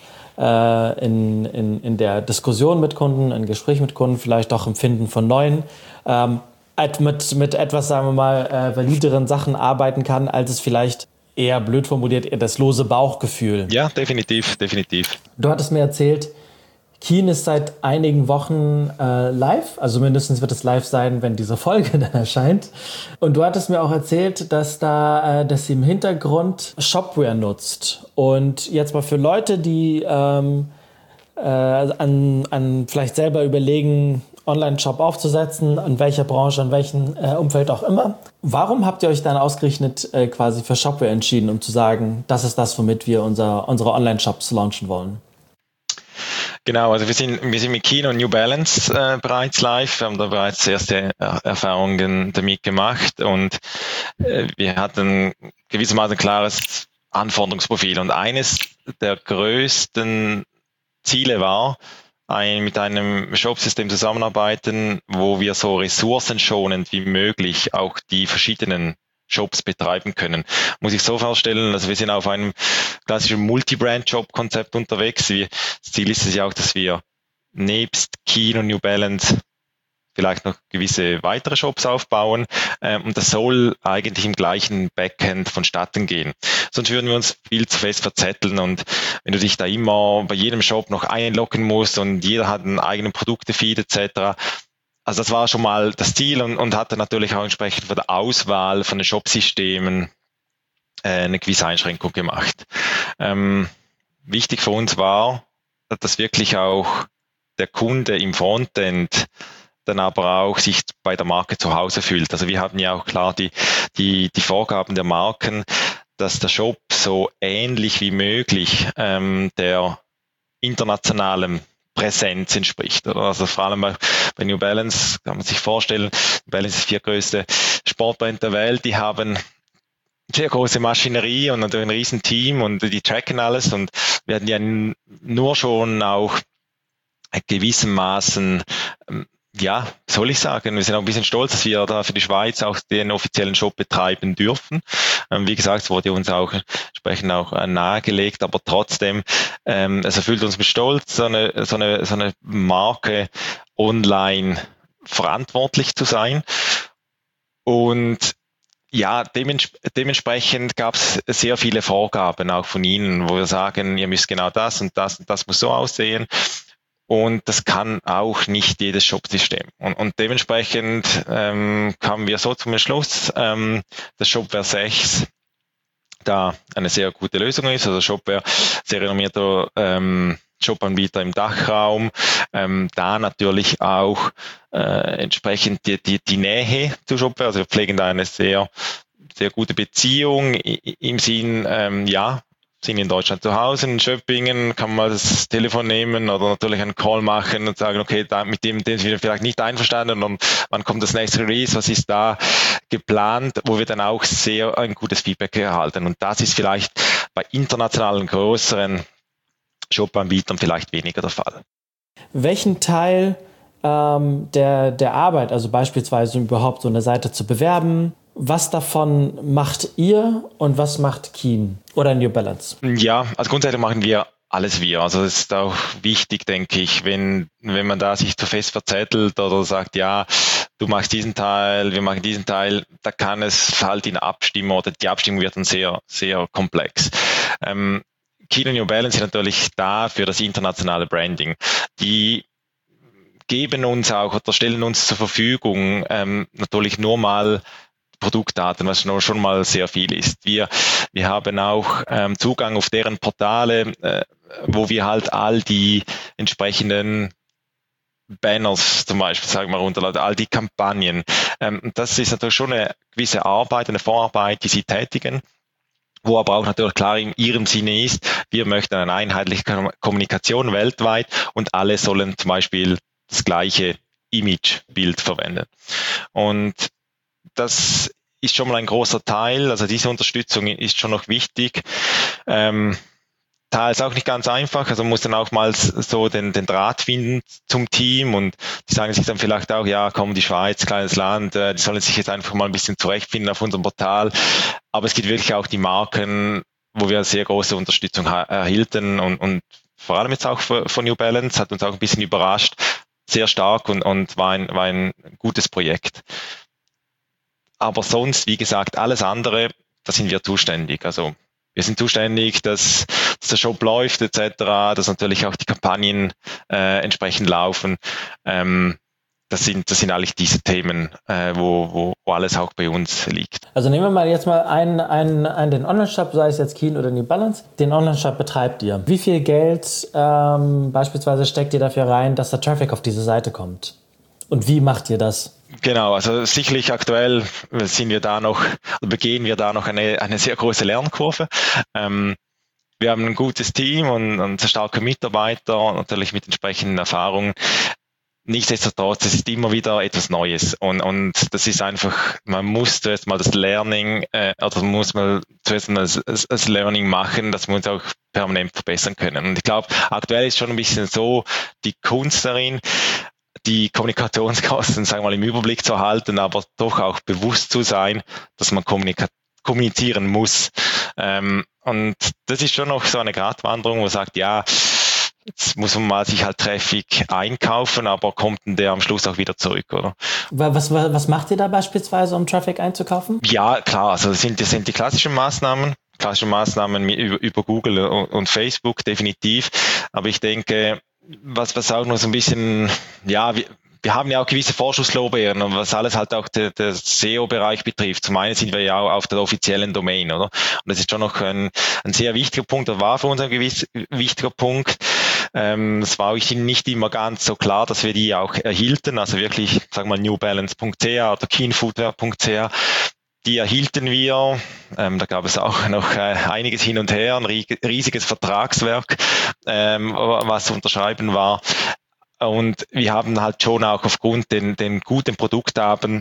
in der Diskussion mit Kunden, in Gespräch mit Kunden, vielleicht auch im Finden von neuen, mit etwas, sagen wir mal, valideren Sachen arbeiten kann, als es vielleicht eher blöd formuliert, eher das lose Bauchgefühl. Ja, definitiv. Du hattest mir erzählt, Keen ist seit einigen Wochen live, also mindestens wird es live sein, wenn diese Folge dann erscheint. Und du hattest mir auch erzählt, dass sie im Hintergrund Shopware nutzt. Und jetzt mal für Leute, die an vielleicht selber überlegen, Online-Shop aufzusetzen, in welcher Branche, in welchem Umfeld auch immer. Warum habt ihr euch dann ausgerechnet quasi für Shopware entschieden, um zu sagen, das ist das, womit wir unsere Online-Shops launchen wollen? Genau, also wir sind mit Keen und New Balance bereits live. Wir haben da bereits erste Erfahrungen damit gemacht und wir hatten gewissermaßen ein klares Anforderungsprofil. Und eines der größten Ziele war, mit einem Shopsystem zusammenarbeiten, wo wir so ressourcenschonend wie möglich auch die verschiedenen Shops betreiben können. Muss ich so vorstellen, also wir sind auf einem klassischen Multi-Brand-Shop-Konzept unterwegs. Das Ziel ist es ja auch, dass wir nebst Keen und New Balance vielleicht noch gewisse weitere Shops aufbauen und das soll eigentlich im gleichen Backend vonstatten gehen. Sonst würden wir uns viel zu fest verzetteln und wenn du dich da immer bei jedem Shop noch einloggen musst und jeder hat einen eigenen Produktefeed etc., also das war schon mal das Ziel und hatte natürlich auch entsprechend für die Auswahl von den Shopsystemen eine gewisse Einschränkung gemacht. Wichtig für uns war, dass wirklich auch der Kunde im Frontend dann aber auch sich bei der Marke zu Hause fühlt. Also wir haben ja auch klar die Vorgaben der Marken, dass der Shop so ähnlich wie möglich der internationalen Präsenz entspricht. Also vor allem bei New Balance kann man sich vorstellen, New Balance ist die viertgrößte Sportbrand der Welt, die haben sehr große Maschinerie und natürlich ein riesen Team und die tracken alles und wir hatten ja nur schon auch gewissermaßen ja, soll ich sagen, wir sind auch ein bisschen stolz, dass wir da für die Schweiz auch den offiziellen Shop betreiben dürfen. Wie gesagt, es wurde uns auch entsprechend auch nahegelegt, aber trotzdem, es erfüllt uns mit Stolz, so eine Marke online verantwortlich zu sein. Und ja, dementsprechend gab es sehr viele Vorgaben auch von Ihnen, wo wir sagen, ihr müsst genau das und das muss so aussehen. Und das kann auch nicht jedes Shopsystem. Und dementsprechend kamen wir so zum Entschluss, dass Shopware 6 da eine sehr gute Lösung ist. Also Shopware, sehr renommierter Shop-Anbieter im Dachraum, da natürlich auch entsprechend die Nähe zu Shopware. Also wir pflegen da eine sehr, sehr gute Beziehung im Sinn, sind in Deutschland zu Hause, in Schöppingen, kann man das Telefon nehmen oder natürlich einen Call machen und sagen, okay, mit dem sind wir vielleicht nicht einverstanden und wann kommt das nächste Release, was ist da geplant, wo wir dann auch sehr ein gutes Feedback erhalten. Und das ist vielleicht bei internationalen größeren Shop-Anbietern vielleicht weniger der Fall. Welchen Teil der Arbeit, also beispielsweise überhaupt so eine Seite zu bewerben, was davon macht ihr und was macht Keen oder New Balance? Ja, also grundsätzlich machen wir alles wir. Also es ist auch wichtig, denke ich, wenn man da sich zu fest verzettelt oder sagt, ja, du machst diesen Teil, wir machen diesen Teil, da kann es halt in Abstimmung oder die Abstimmung wird dann sehr, sehr komplex. Kilo New Balance ist natürlich da für das internationale Branding. Die geben uns auch oder stellen uns zur Verfügung natürlich nur mal Produktdaten, was schon mal sehr viel ist. Wir haben auch Zugang auf deren Portale, wo wir halt all die entsprechenden Banners zum Beispiel, sagen wir runterladen, all die Kampagnen. Das ist natürlich schon eine gewisse Arbeit, eine Vorarbeit, die sie tätigen, wo aber auch natürlich klar in ihrem Sinne ist, wir möchten eine einheitliche Kommunikation weltweit und alle sollen zum Beispiel das gleiche Imagebild verwenden. Und das ist schon mal ein großer Teil, also diese Unterstützung ist schon noch wichtig. Teils auch nicht ganz einfach, also man muss dann auch mal so den Draht finden zum Team und die sagen sich dann vielleicht auch, ja komm, die Schweiz, kleines Land, die sollen sich jetzt einfach mal ein bisschen zurechtfinden auf unserem Portal, aber es gibt wirklich auch die Marken, wo wir sehr große Unterstützung erhielten und vor allem jetzt auch von New Balance, hat uns auch ein bisschen überrascht, sehr stark und war ein gutes Projekt. Aber sonst, wie gesagt, alles andere, da sind wir zuständig. Also wir sind zuständig, dass der Shop läuft etc., dass natürlich auch die Kampagnen entsprechend laufen. Das sind eigentlich diese Themen, wo alles auch bei uns liegt. Also nehmen wir mal jetzt mal den Online-Shop, sei es jetzt Keen oder New Balance. Den Online-Shop betreibt ihr. Wie viel Geld beispielsweise steckt ihr dafür rein, dass der Traffic auf diese Seite kommt? Und wie macht ihr das? Genau, also sicherlich aktuell begehen wir da noch eine sehr große Lernkurve. Wir haben ein gutes Team und sehr starke Mitarbeiter, natürlich mit entsprechenden Erfahrungen. Nichtsdestotrotz, es ist immer wieder etwas Neues und das ist einfach, man muss zuerst mal das Learning, oder muss man zuerst mal das Learning machen, dass wir uns auch permanent verbessern können. Und ich glaube, aktuell ist schon ein bisschen so die Kunst darin, die Kommunikationskosten, sagen wir mal, im Überblick zu halten, aber doch auch bewusst zu sein, dass man kommunizieren muss. Und das ist schon noch so eine Gratwanderung, wo man sagt, ja, jetzt muss man mal sich halt Traffic einkaufen, aber kommt denn der am Schluss auch wieder zurück, oder? Was macht ihr da beispielsweise, um Traffic einzukaufen? Ja, klar, also das sind die klassischen Maßnahmen über Google und Facebook, definitiv. Aber ich denke, was auch noch so ein bisschen, ja, wir haben ja auch gewisse Vorschusslorbeeren, was alles halt auch der SEO-Bereich betrifft. Zum einen sind wir ja auch auf der offiziellen Domain, oder? Und das ist schon noch ein sehr wichtiger Punkt, oder war für uns ein gewiss wichtiger Punkt. Es war auch nicht immer ganz so klar, dass wir die auch erhielten, also wirklich, sagen wir mal, newbalance.ch oder keenfootwear.ch. Die erhielten wir, da gab es auch noch einiges hin und her, ein riesiges Vertragswerk, was zu unterschreiben war. Und wir haben halt schon auch aufgrund den guten Produktdaten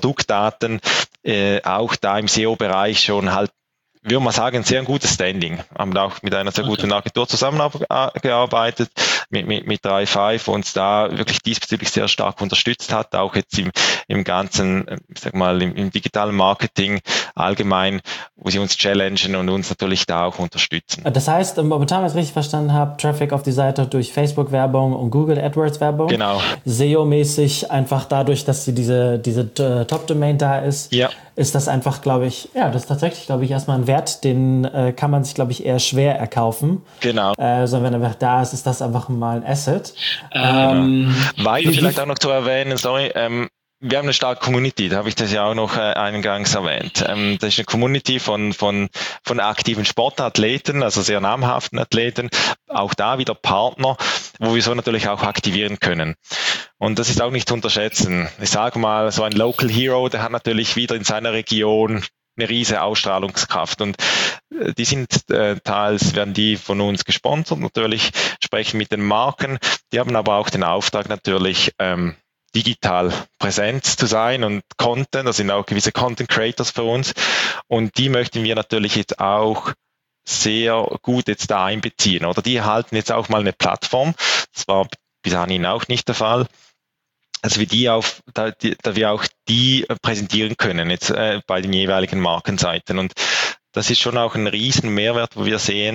auch da im SEO-Bereich schon halt, würde man sagen, ein sehr gutes Standing. Haben auch mit einer sehr guten Agentur zusammengearbeitet, mit 3.5, uns da wirklich diesbezüglich sehr stark unterstützt hat, auch jetzt im ganzen, sag mal, im digitalen Marketing allgemein, wo sie uns challengen und uns natürlich da auch unterstützen. Das heißt, momentan, wenn ich es richtig verstanden habe, Traffic auf die Seite durch Facebook-Werbung und Google AdWords-Werbung. Genau. SEO-mäßig einfach dadurch, dass sie diese Top-Domain da ist. Ja. Ist das einfach, glaube ich, ja, das ist tatsächlich, glaube ich, erstmal ein Wert, den kann man sich, glaube ich, eher schwer erkaufen. Genau. Sondern wenn er einfach da ist das einfach mal ein Asset. Weil vielleicht auch noch zu erwähnen, wir haben eine starke Community, da habe ich das ja auch noch eingangs erwähnt. Das ist eine Community von aktiven Sportathleten, also sehr namhaften Athleten, auch da wieder Partner, wo wir so natürlich auch aktivieren können. Und das ist auch nicht zu unterschätzen. Ich sage mal, so ein Local Hero, der hat natürlich wieder in seiner Region eine riesige Ausstrahlungskraft und die sind teils werden die von uns gesponsert, natürlich sprechen mit den Marken, die haben aber auch den Auftrag natürlich digital präsent zu sein und Content, das sind auch gewisse Content Creators für uns und die möchten wir natürlich jetzt auch sehr gut jetzt da einbeziehen oder die erhalten jetzt auch mal eine Plattform, das war bis dahin auch nicht der Fall, dass wir wir auch die präsentieren können jetzt bei den jeweiligen Markenseiten und das ist schon auch ein riesen Mehrwert, wo wir sehen,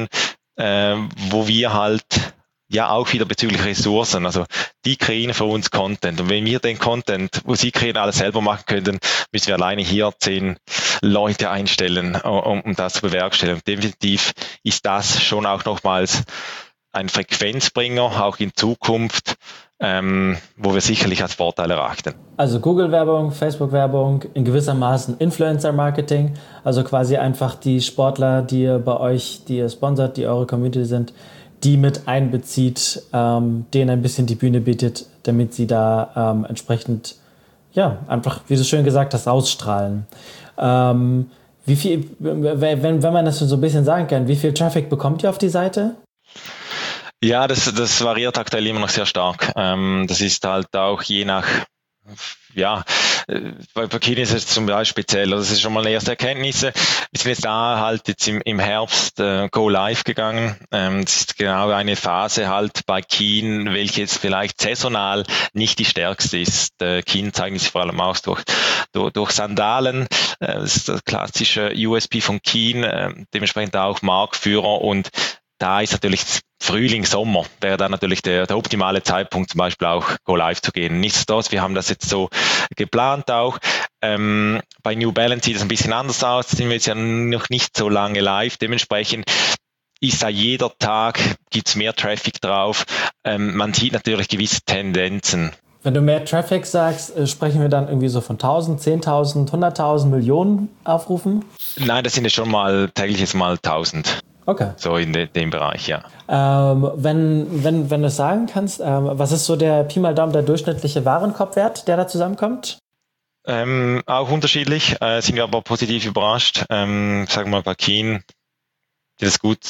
wo wir halt ja auch wieder bezüglich Ressourcen, also die kreieren für uns Content. Und wenn wir den Content, wo sie kreieren, alles selber machen könnten, müssen wir alleine hier 10 Leute einstellen, um das zu bewerkstelligen. Definitiv ist das schon auch nochmals ein Frequenzbringer, auch in Zukunft, wo wir sicherlich als Vorteil erachten. Also Google-Werbung, Facebook-Werbung, in gewissermaßen Influencer-Marketing, also quasi einfach die Sportler, die ihr bei euch, die ihr sponsert, die eure Community sind, die mit einbezieht, denen ein bisschen die Bühne bietet, damit sie da entsprechend, ja, einfach, wie du schön gesagt hast, ausstrahlen. Wie viel, wenn man das so ein bisschen sagen kann, wie viel Traffic bekommt ihr auf die Seite? Ja, das variiert aktuell immer noch sehr stark. Das ist halt auch je nach, ja, bei Kini ist es zum Beispiel speziell. Das ist schon mal eine erste Erkenntnis. Wir sind jetzt da halt jetzt im Herbst go live gegangen. Das ist genau eine Phase halt bei Keen, welche jetzt vielleicht saisonal nicht die stärkste ist. Keen zeigen sich vor allem aus durch Sandalen. Das ist das klassische USP von Keen, dementsprechend auch Marktführer, und da ist natürlich Frühling, Sommer wäre dann natürlich der optimale Zeitpunkt, zum Beispiel auch go live zu gehen. Nichtsdestotrotz, wir haben das jetzt so geplant auch. Bei New Balance sieht es ein bisschen anders aus, da sind wir jetzt ja noch nicht so lange live. Dementsprechend ist da jeder Tag, gibt's mehr Traffic drauf. Man sieht natürlich gewisse Tendenzen. Wenn du mehr Traffic sagst, sprechen wir dann irgendwie so von 1000, 10.000, 100.000, Millionen Aufrufen? Nein, das sind ja schon mal tägliches mal 1000. Okay. So in dem Bereich, ja. Wenn du es sagen kannst, was ist so der Pi mal Daumen der durchschnittliche Warenkorbwert, der da zusammenkommt? Auch unterschiedlich, sind wir aber positiv überrascht. Sagen wir mal bei Keen, das ist gut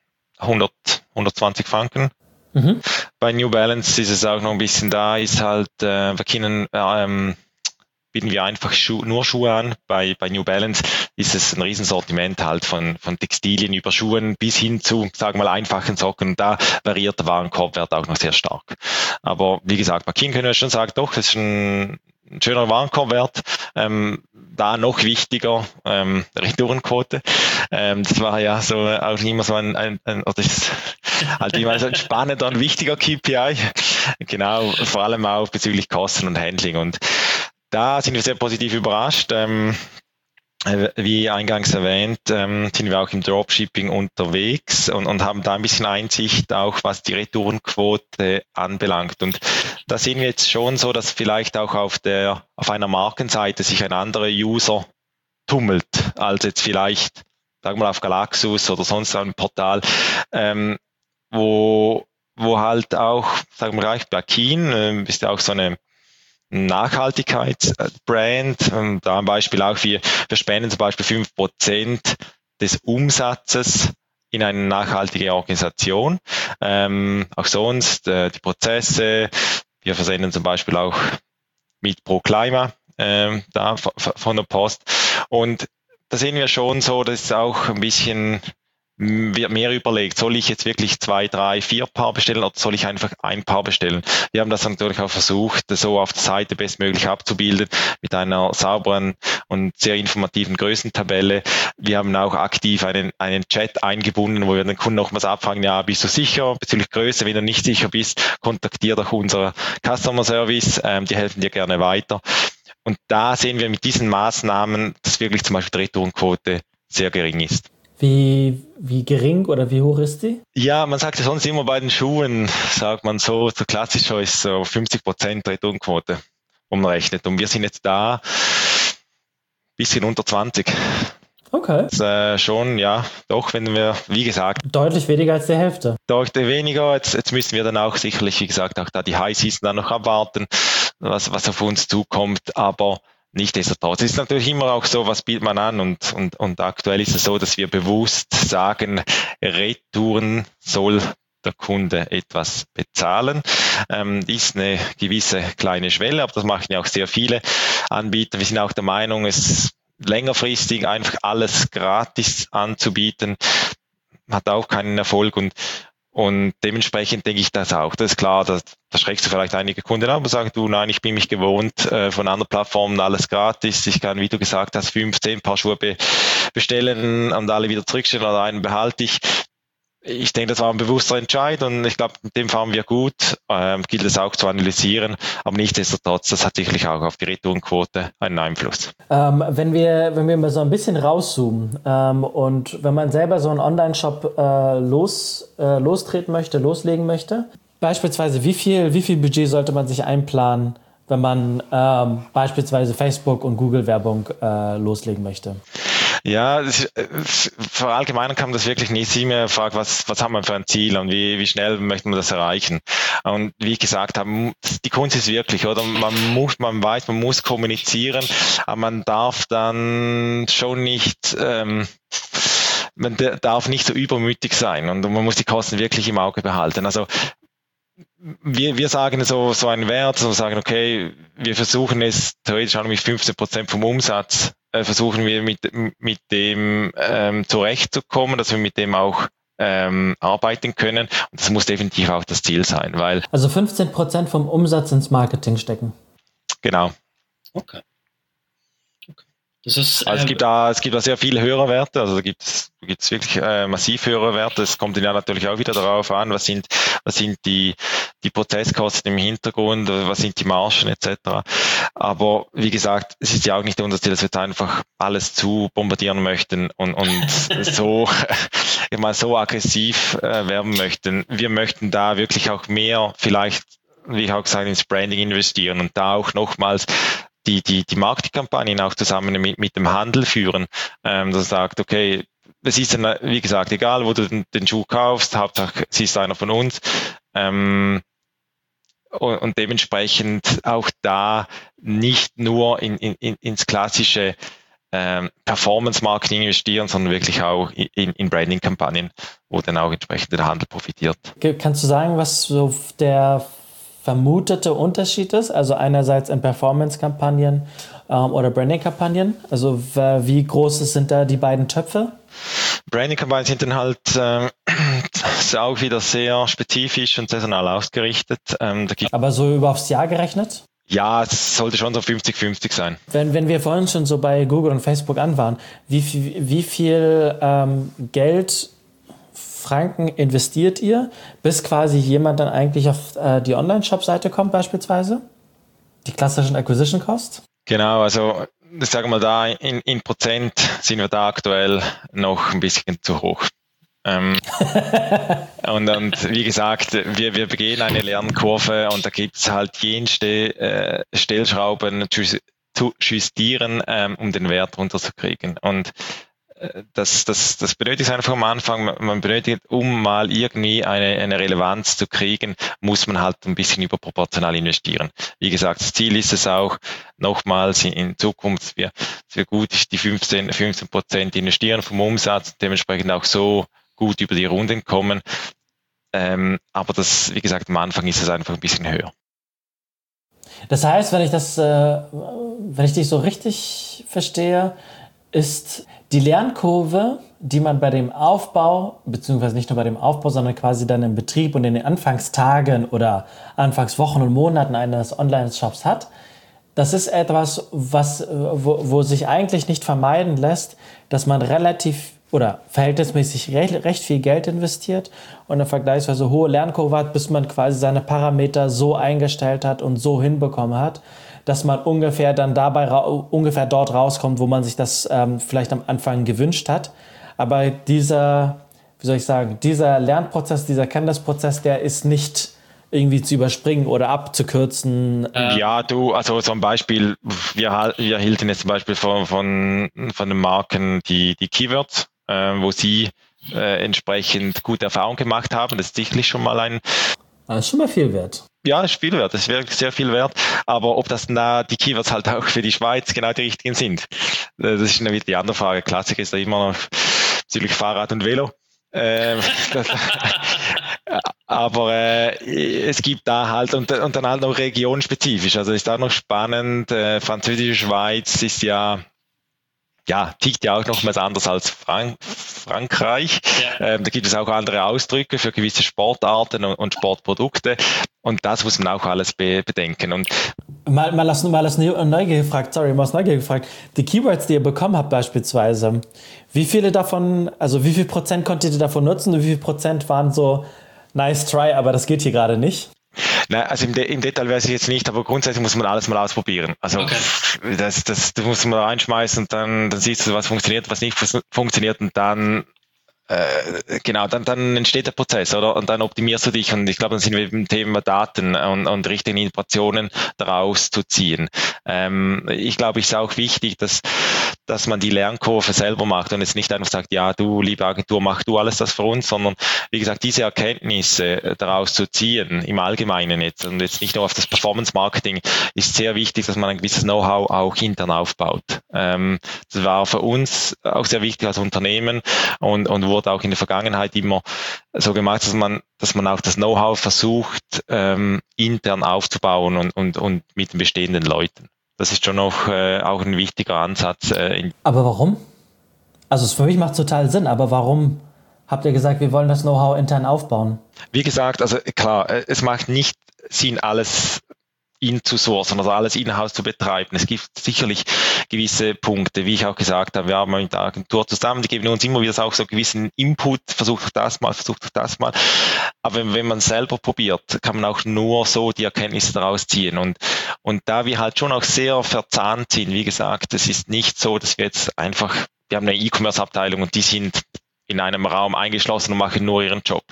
120 Franken. Mhm. Bei New Balance ist es auch noch ein bisschen da, ist halt bei Keen bieten wir einfach nur Schuhe an. Bei New Balance ist es ein Riesensortiment halt von Textilien über Schuhen bis hin zu, sagen wir mal, einfachen Socken. Da variiert der Warenkorbwert auch noch sehr stark. Aber wie gesagt, bei Keen können wir schon sagen, doch, das ist ein schöner Warenkorbwert. Da noch wichtiger, Retourenquote. Das war ja so auch immer so oder ist halt immer so ein spannender und wichtiger KPI. Genau, vor allem auch bezüglich Kosten und Handling. Und da sind wir sehr positiv überrascht. Wie eingangs erwähnt, sind wir auch im Dropshipping unterwegs und haben da ein bisschen Einsicht auch, was die Retourenquote anbelangt. Und da sehen wir jetzt schon so, dass vielleicht auch auf einer Markenseite sich ein anderer User tummelt, als jetzt vielleicht, sagen wir mal, auf Galaxus oder sonst einem Portal, wo halt auch, sagen wir gleich, bei Keen ist ja auch so eine Nachhaltigkeitsbrand. Da ein Beispiel auch, wir spenden zum Beispiel 5% des Umsatzes in eine nachhaltige Organisation. Auch sonst die Prozesse. Wir versenden zum Beispiel auch mit ProClima da von der Post. Und da sehen wir schon so, dass es auch ein bisschen wird mehr überlegt, soll ich jetzt wirklich 2, 3, 4 Paar bestellen oder soll ich einfach ein Paar bestellen? Wir haben das natürlich auch versucht, so auf der Seite bestmöglich abzubilden mit einer sauberen und sehr informativen Größentabelle. Wir haben auch aktiv einen Chat eingebunden, wo wir den Kunden nochmals abfragen, ja, bist du sicher bezüglich Größe? Wenn du nicht sicher bist, kontaktier doch unser Customer Service, die helfen dir gerne weiter. Und da sehen wir mit diesen Maßnahmen, dass wirklich zum Beispiel die Retourenquote sehr gering ist. Wie gering oder wie hoch ist die? Ja, man sagt ja sonst immer bei den Schuhen, sagt man so klassisch ist so 50% Retourenquote umrechnet. Und wir sind jetzt da ein bisschen unter 20. Okay. Das, schon, ja, doch, wenn wir, wie gesagt. Deutlich weniger als die Hälfte. Deutlich weniger. Jetzt müssen wir dann auch sicherlich, wie gesagt, auch da die High Season dann noch abwarten, was auf uns zukommt. Aber nichtsdestotrotz. Es ist natürlich immer auch so, was bietet man an und aktuell ist es so, dass wir bewusst sagen, Retouren soll der Kunde etwas bezahlen. Ist eine gewisse kleine Schwelle, aber das machen ja auch sehr viele Anbieter. Wir sind auch der Meinung, es längerfristig einfach alles gratis anzubieten, hat auch keinen Erfolg und dementsprechend denke ich das auch. Das ist klar, da schreckst du vielleicht einige Kunden ab und sagen, du, nein, ich bin mich gewohnt, von anderen Plattformen alles gratis. Ich kann, wie du gesagt hast, 15 Paar Schuhe bestellen und alle wieder zurückstellen oder einen behalte ich. ich denke, das war ein bewusster Entscheid und ich glaube, mit dem fahren wir gut. Gilt es auch zu analysieren, aber nichtsdestotrotz, das hat sicherlich auch auf die Retourenquote einen Einfluss. Wenn wir mal so ein bisschen rauszoomen und wenn man selber so einen Online-Shop loslegen möchte, beispielsweise wie viel Budget sollte man sich einplanen, wenn man beispielsweise Facebook- und Google-Werbung loslegen möchte? Ja, verallgemeinern kann man das wirklich nicht. Sie mir fragt, was haben wir für ein Ziel und wie schnell möchte man das erreichen? Und wie ich gesagt habe, die Kunst ist wirklich, oder? Man weiß, man muss kommunizieren, aber man darf dann schon nicht, man darf nicht so übermütig sein und man muss die Kosten wirklich im Auge behalten. Also, wir sagen so einen Wert, so sagen, okay, wir versuchen es theoretisch auch mit 15% vom Umsatz, versuchen wir mit dem zurechtzukommen, dass wir mit dem auch arbeiten können. Und das muss definitiv auch das Ziel sein, weil. Also 15% vom Umsatz ins Marketing stecken. Genau. Okay. Das ist, also es gibt da sehr viele Hörerwerte, also da gibt es wirklich massiv Hörerwerte. Es kommt ja natürlich auch wieder darauf an, was sind die Prozesskosten im Hintergrund, was sind die Margen etc. Aber wie gesagt, es ist ja auch nicht unser Ziel, dass wir jetzt einfach alles zu bombardieren möchten und so so aggressiv werben möchten. Wir möchten da wirklich auch mehr, vielleicht, wie ich auch gesagt, ins Branding investieren und da auch nochmals die Marketingkampagnen auch zusammen mit dem Handel führen, das sagt, okay, es ist dann, wie gesagt, egal, wo du den Schuh kaufst, Hauptsache, sie ist einer von uns, und dementsprechend auch da nicht nur ins klassische Performance-Marketing investieren, sondern wirklich auch in Branding-Kampagnen, wo dann auch entsprechend der Handel profitiert. Kannst du sagen, was so der vermutete Unterschied ist, also einerseits in Performance-Kampagnen oder Branding-Kampagnen, also wie groß sind da die beiden Töpfe? Branding-Kampagnen sind dann halt auch wieder sehr spezifisch und saisonal ausgerichtet. Aber so über aufs Jahr gerechnet? Ja, es sollte schon so 50-50 sein. Wenn wir vorhin schon so bei Google und Facebook an waren, wie viel Geld Franken investiert ihr, bis quasi jemand dann eigentlich auf die Online-Shop-Seite kommt beispielsweise? Die klassischen Acquisition Costs? Genau, also ich sage mal da, in Prozent sind wir da aktuell noch ein bisschen zu hoch. Und wie gesagt, wir begehen eine Lernkurve und da gibt es halt jenste Stellschrauben zu justieren, um den Wert runterzukriegen. Und das benötigt einfach am Anfang, man benötigt, um mal irgendwie eine Relevanz zu kriegen, muss man halt ein bisschen überproportional investieren. Wie gesagt, das Ziel ist es auch, nochmals in Zukunft, wir gut die 15% investieren vom Umsatz, dementsprechend auch so gut über die Runden kommen. Aber das, wie gesagt, am Anfang ist es einfach ein bisschen höher. Das heißt, wenn ich dich so richtig verstehe, ist die Lernkurve, die man bei dem Aufbau, beziehungsweise nicht nur bei dem Aufbau, sondern quasi dann im Betrieb und in den Anfangstagen oder Anfangswochen und Monaten eines Online-Shops hat, das ist etwas, wo sich eigentlich nicht vermeiden lässt, dass man relativ oder verhältnismäßig recht viel Geld investiert und eine vergleichsweise hohe Lernkurve hat, bis man quasi seine Parameter so eingestellt hat und so hinbekommen hat, dass man ungefähr dann dabei ungefähr dort rauskommt, wo man sich das vielleicht am Anfang gewünscht hat. Aber dieser Lernprozess, dieser Kenntnisprozess, der ist nicht irgendwie zu überspringen oder abzukürzen. Ja, also zum Beispiel, wir hielten jetzt zum Beispiel von den Marken die Keywords, wo sie entsprechend gute Erfahrungen gemacht haben. Das ist sicherlich schon mal das ist schon mal viel wert. Ja, das ist viel wert, das ist wirklich sehr viel wert. Aber ob das die Keywords halt auch für die Schweiz genau die richtigen sind, das ist dann wieder die andere Frage. Klassiker ist da immer noch bezüglich Fahrrad und Velo. Aber es gibt da halt und dann halt noch regionspezifisch. Also ist da noch spannend. Französische Schweiz ist ja tickt ja auch nochmals anders als Frankreich. Da gibt es auch andere Ausdrücke für gewisse Sportarten und Sportprodukte. Und das muss man auch alles bedenken. Und mal aus Neugier gefragt, die Keywords, die ihr bekommen habt beispielsweise, wie viel Prozent konntet ihr davon nutzen und wie viel Prozent waren so nice try, aber das geht hier gerade nicht? Na, also im Detail weiß ich jetzt nicht, aber grundsätzlich muss man alles mal ausprobieren. Also das muss man reinschmeißen und dann siehst du, was funktioniert, was nicht funktioniert und dann dann entsteht der Prozess, oder? Und dann optimierst du dich und ich glaube, dann sind wir im Thema Daten und richtigen Informationen daraus zu ziehen. Ich glaube, es ist auch wichtig, dass man die Lernkurve selber macht und jetzt nicht einfach sagt, ja, du, liebe Agentur, mach du alles das für uns, sondern wie gesagt, diese Erkenntnisse daraus zu ziehen, im Allgemeinen jetzt und jetzt nicht nur auf das Performance-Marketing, ist sehr wichtig, dass man ein gewisses Know-how auch intern aufbaut. Das war für uns auch sehr wichtig als Unternehmen und wurde auch in der Vergangenheit immer so gemacht, dass man auch das Know-how versucht, intern aufzubauen und mit den bestehenden Leuten. Das ist schon noch auch ein wichtiger Ansatz. Aber warum? Also für mich macht es total Sinn, aber warum habt ihr gesagt, wir wollen das Know-how intern aufbauen? Wie gesagt, also klar, es macht nicht Sinn, alles zu sourcen, also alles in-house zu betreiben. Es gibt sicherlich gewisse Punkte, wie ich auch gesagt habe, wir haben mit der Agentur zusammen, die geben uns immer wieder auch so gewissen Input, versucht das mal. Aber wenn man selber probiert, kann man auch nur so die Erkenntnisse daraus ziehen. Und da wir halt schon auch sehr verzahnt sind, wie gesagt, es ist nicht so, dass wir jetzt einfach, wir haben eine E-Commerce-Abteilung und die sind in einem Raum eingeschlossen und machen nur ihren Job.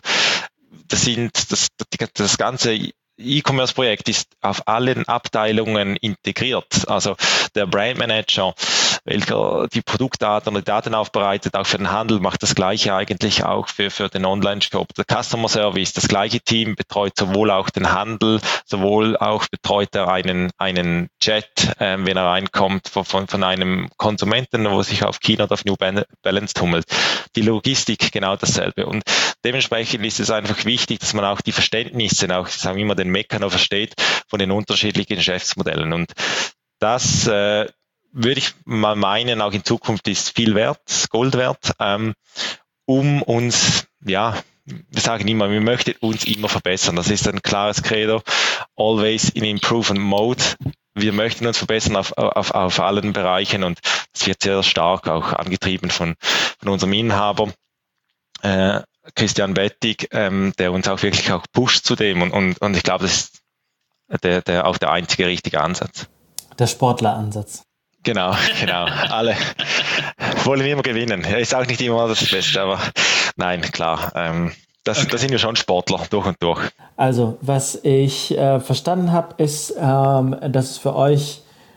Das ganze E-Commerce-Projekt ist auf allen Abteilungen integriert. Also der Brandmanager, welcher die Produktdaten und die Daten aufbereitet, auch für den Handel, macht das Gleiche eigentlich auch für den Online-Shop. Der Customer Service, das gleiche Team betreut sowohl auch den Handel, sowohl auch betreut er einen Chat, wenn er reinkommt von einem Konsumenten, wo sich auf China oder auf New Balance tummelt. Die Logistik genau dasselbe. Und dementsprechend ist es einfach wichtig, dass man auch die Verständnisse, auch sagen wir immer den Mechanismus versteht von den unterschiedlichen Geschäftsmodellen. Und das würde ich mal meinen, auch in Zukunft ist viel wert, Gold wert, um uns, wir sagen immer, wir möchten uns immer verbessern. Das ist ein klares Credo, always in improvement mode. Wir möchten uns verbessern auf allen Bereichen und das wird sehr stark auch angetrieben von unserem Inhaber, Christian Wettig, der uns auch wirklich auch pusht zu dem und ich glaube, das ist auch der einzige richtige Ansatz. Der Sportleransatz. Genau. Alle wollen immer gewinnen. Ja, ist auch nicht immer das Beste, aber nein, klar. Da sind wir schon Sportler durch und durch. Also, was ich verstanden habe, ist, dass es für euch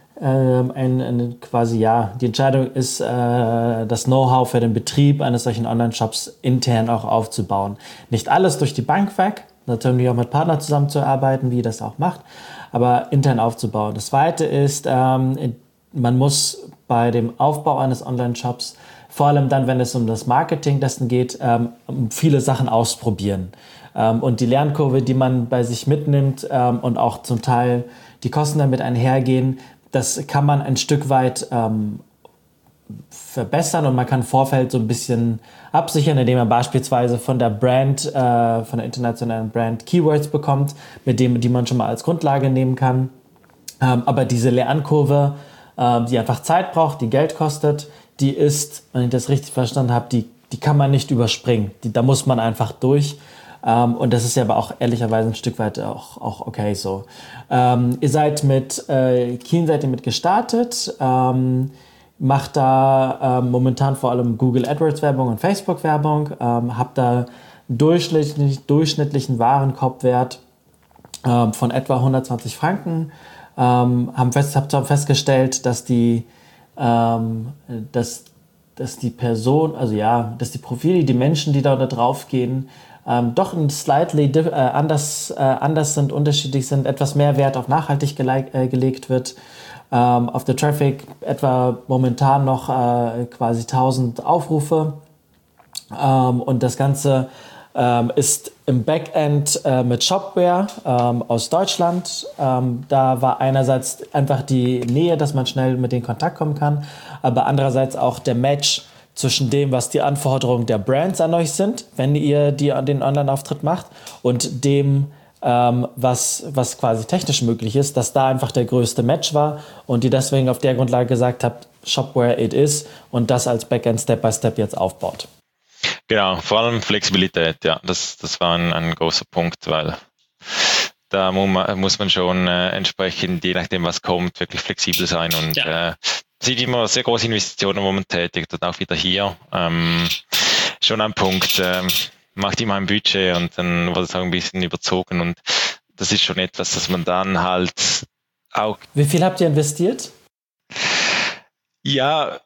die Entscheidung ist, das Know-how für den Betrieb eines solchen Online-Shops intern auch aufzubauen. Nicht alles durch die Bank weg, natürlich auch mit Partnern zusammenzuarbeiten, wie ihr das auch macht, aber intern aufzubauen. Das Zweite ist, man muss bei dem Aufbau eines Online-Shops, vor allem dann, wenn es um das Marketing-Testen geht, viele Sachen ausprobieren. Und die Lernkurve, die man bei sich mitnimmt und auch zum Teil die Kosten damit einhergehen, das kann man ein Stück weit verbessern und man kann im Vorfeld so ein bisschen absichern, indem man beispielsweise von der Brand, von der internationalen Brand Keywords bekommt, die man schon mal als Grundlage nehmen kann. Aber diese Lernkurve, die einfach Zeit braucht, die Geld kostet, die ist, wenn ich das richtig verstanden habe, die kann man nicht überspringen. Da muss man einfach durch. Und das ist ja aber auch ehrlicherweise ein Stück weit auch okay so. Ihr seid mit Keen gestartet, macht da momentan vor allem Google AdWords Werbung und Facebook Werbung, habt da durchschnittlichen Warenkorbwert von etwa 120 Franken, habt festgestellt, dass die Person, dass die Profile, die Menschen, die da drauf gehen, doch ein slightly anders sind, unterschiedlich sind, etwas mehr Wert auf nachhaltig gelegt wird. Auf der Traffic etwa momentan noch quasi 1000 Aufrufe. Und das Ganze ist im Backend mit Shopware aus Deutschland. Da war einerseits einfach die Nähe, dass man schnell mit in Kontakt kommen kann, aber andererseits auch der Match zwischen dem, was die Anforderungen der Brands an euch sind, wenn ihr den Online-Auftritt macht, und dem, was quasi technisch möglich ist, dass da einfach der größte Match war und ihr deswegen auf der Grundlage gesagt habt, shop where it is, und das als Backend Step by Step jetzt aufbaut. Genau, vor allem Flexibilität, ja, das war ein großer Punkt, weil da muss man schon entsprechend, je nachdem was kommt, wirklich flexibel sein und sieht immer sehr große Investitionen, wo man tätigt, und auch wieder hier schon ein Punkt, macht immer ein Budget und dann wurde es auch ein bisschen überzogen, und das ist schon etwas, dass man dann halt auch... Wie viel habt ihr investiert? Ja,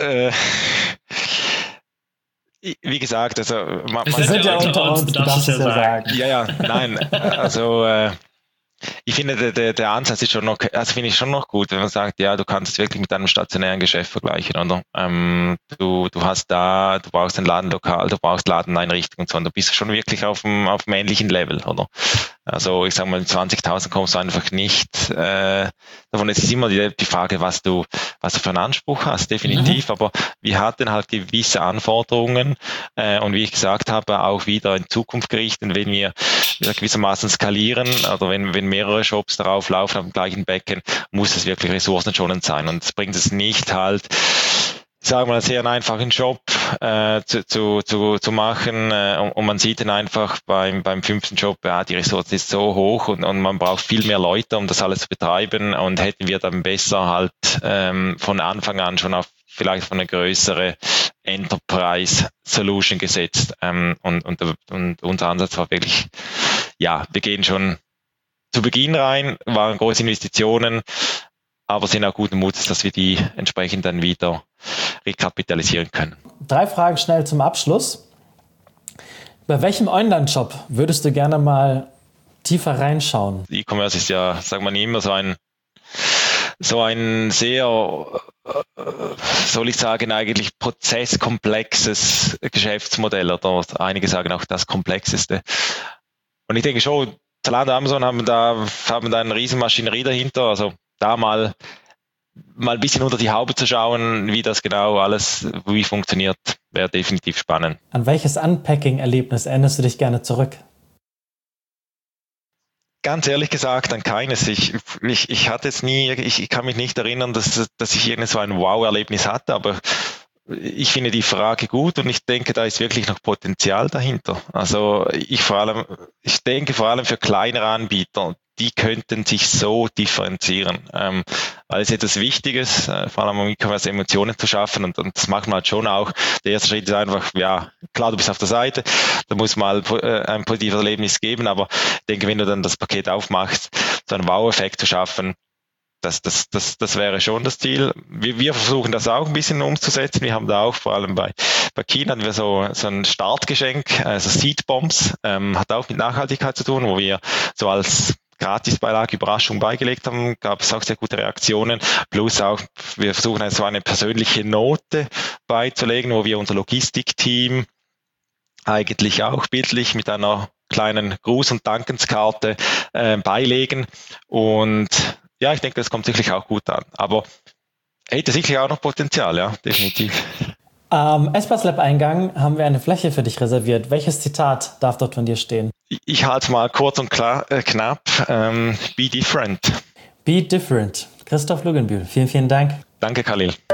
wie gesagt, also... Wir sind ja unter uns, du darfst es ja sagen. Ja, nein, also... Ich finde, der Ansatz ist schon noch, also finde ich schon noch gut, wenn man sagt, ja, du kannst es wirklich mit einem stationären Geschäft vergleichen, oder? Du brauchst ein Ladenlokal, du brauchst Ladeneinrichtung und so, und du bist schon wirklich auf einem ähnlichen Level, oder? Also, ich sag mal, 20.000 kommst du einfach nicht, davon ist es immer die Frage, was du für einen Anspruch hast, definitiv, aber wir hatten halt gewisse Anforderungen, und wie ich gesagt habe, auch wieder in Zukunft gerichtet, wenn wir gewissermaßen skalieren, oder wenn mehrere Shops darauf laufen am gleichen Becken, muss es wirklich ressourcenschonend sein, und es bringt es nicht halt, sagen wir mal, sehr einen einfachen Shop zu machen, und man sieht dann einfach beim 5. Job, ja, die Ressource ist so hoch und man braucht viel mehr Leute, um das alles zu betreiben, und hätten wir dann besser halt von Anfang an schon auf vielleicht von einer größere Enterprise-Solution gesetzt, und unser Ansatz war wirklich, ja, wir gehen schon zu Beginn rein, waren große Investitionen, aber sind auch guten Mutes, dass wir die entsprechend dann wieder rekapitalisieren können. 3 Fragen schnell zum Abschluss. Bei welchem Online-Shop würdest du gerne mal tiefer reinschauen? E-Commerce ist ja, sagen wir nicht immer, so ein sehr, soll ich sagen, eigentlich prozesskomplexes Geschäftsmodell, oder einige sagen auch das komplexeste. Und ich denke schon, Zalando und Amazon haben da eine riesen Maschinerie dahinter, also da mal ein bisschen unter die Haube zu schauen, wie das genau alles, wie funktioniert, wäre definitiv spannend. An welches Unpacking-Erlebnis erinnerst du dich gerne zurück? Ganz ehrlich gesagt, an keines. Ich hatte es nie, ich kann mich nicht erinnern, dass ich irgendwie so ein Wow-Erlebnis hatte, aber ich finde die Frage gut, und ich denke, da ist wirklich noch Potenzial dahinter. Also ich denke vor allem für kleinere Anbieter, die könnten sich so differenzieren, weil es etwas Wichtiges, vor allem um E-Commerce Emotionen zu schaffen, und das macht man halt schon auch. Der erste Schritt ist einfach, ja, klar, du bist auf der Seite, da muss mal ein positives Erlebnis geben, aber ich denke, wenn du dann das Paket aufmachst, so einen Wow-Effekt zu schaffen, das wäre schon das Ziel. Wir versuchen das auch ein bisschen umzusetzen. Wir haben da auch, vor allem bei China, hatten wir so ein Startgeschenk, also Seed Bombs, hat auch mit Nachhaltigkeit zu tun, wo wir so als Gratisbeilage Überraschung beigelegt haben, gab es auch sehr gute Reaktionen. Plus auch, wir versuchen so eine persönliche Note beizulegen, wo wir unser Logistikteam eigentlich auch bildlich mit einer kleinen Gruß- und Dankenskarte beilegen. Und ja, ich denke, das kommt sicherlich auch gut an. Aber hätte sicherlich auch noch Potenzial, ja, definitiv. Am Espas-Lab-Eingang haben wir eine Fläche für dich reserviert. Welches Zitat darf dort von dir stehen? Ich halte es mal kurz und knapp. Be different. Be different. Christoph Luginbühl, vielen, vielen Dank. Danke, Khalil.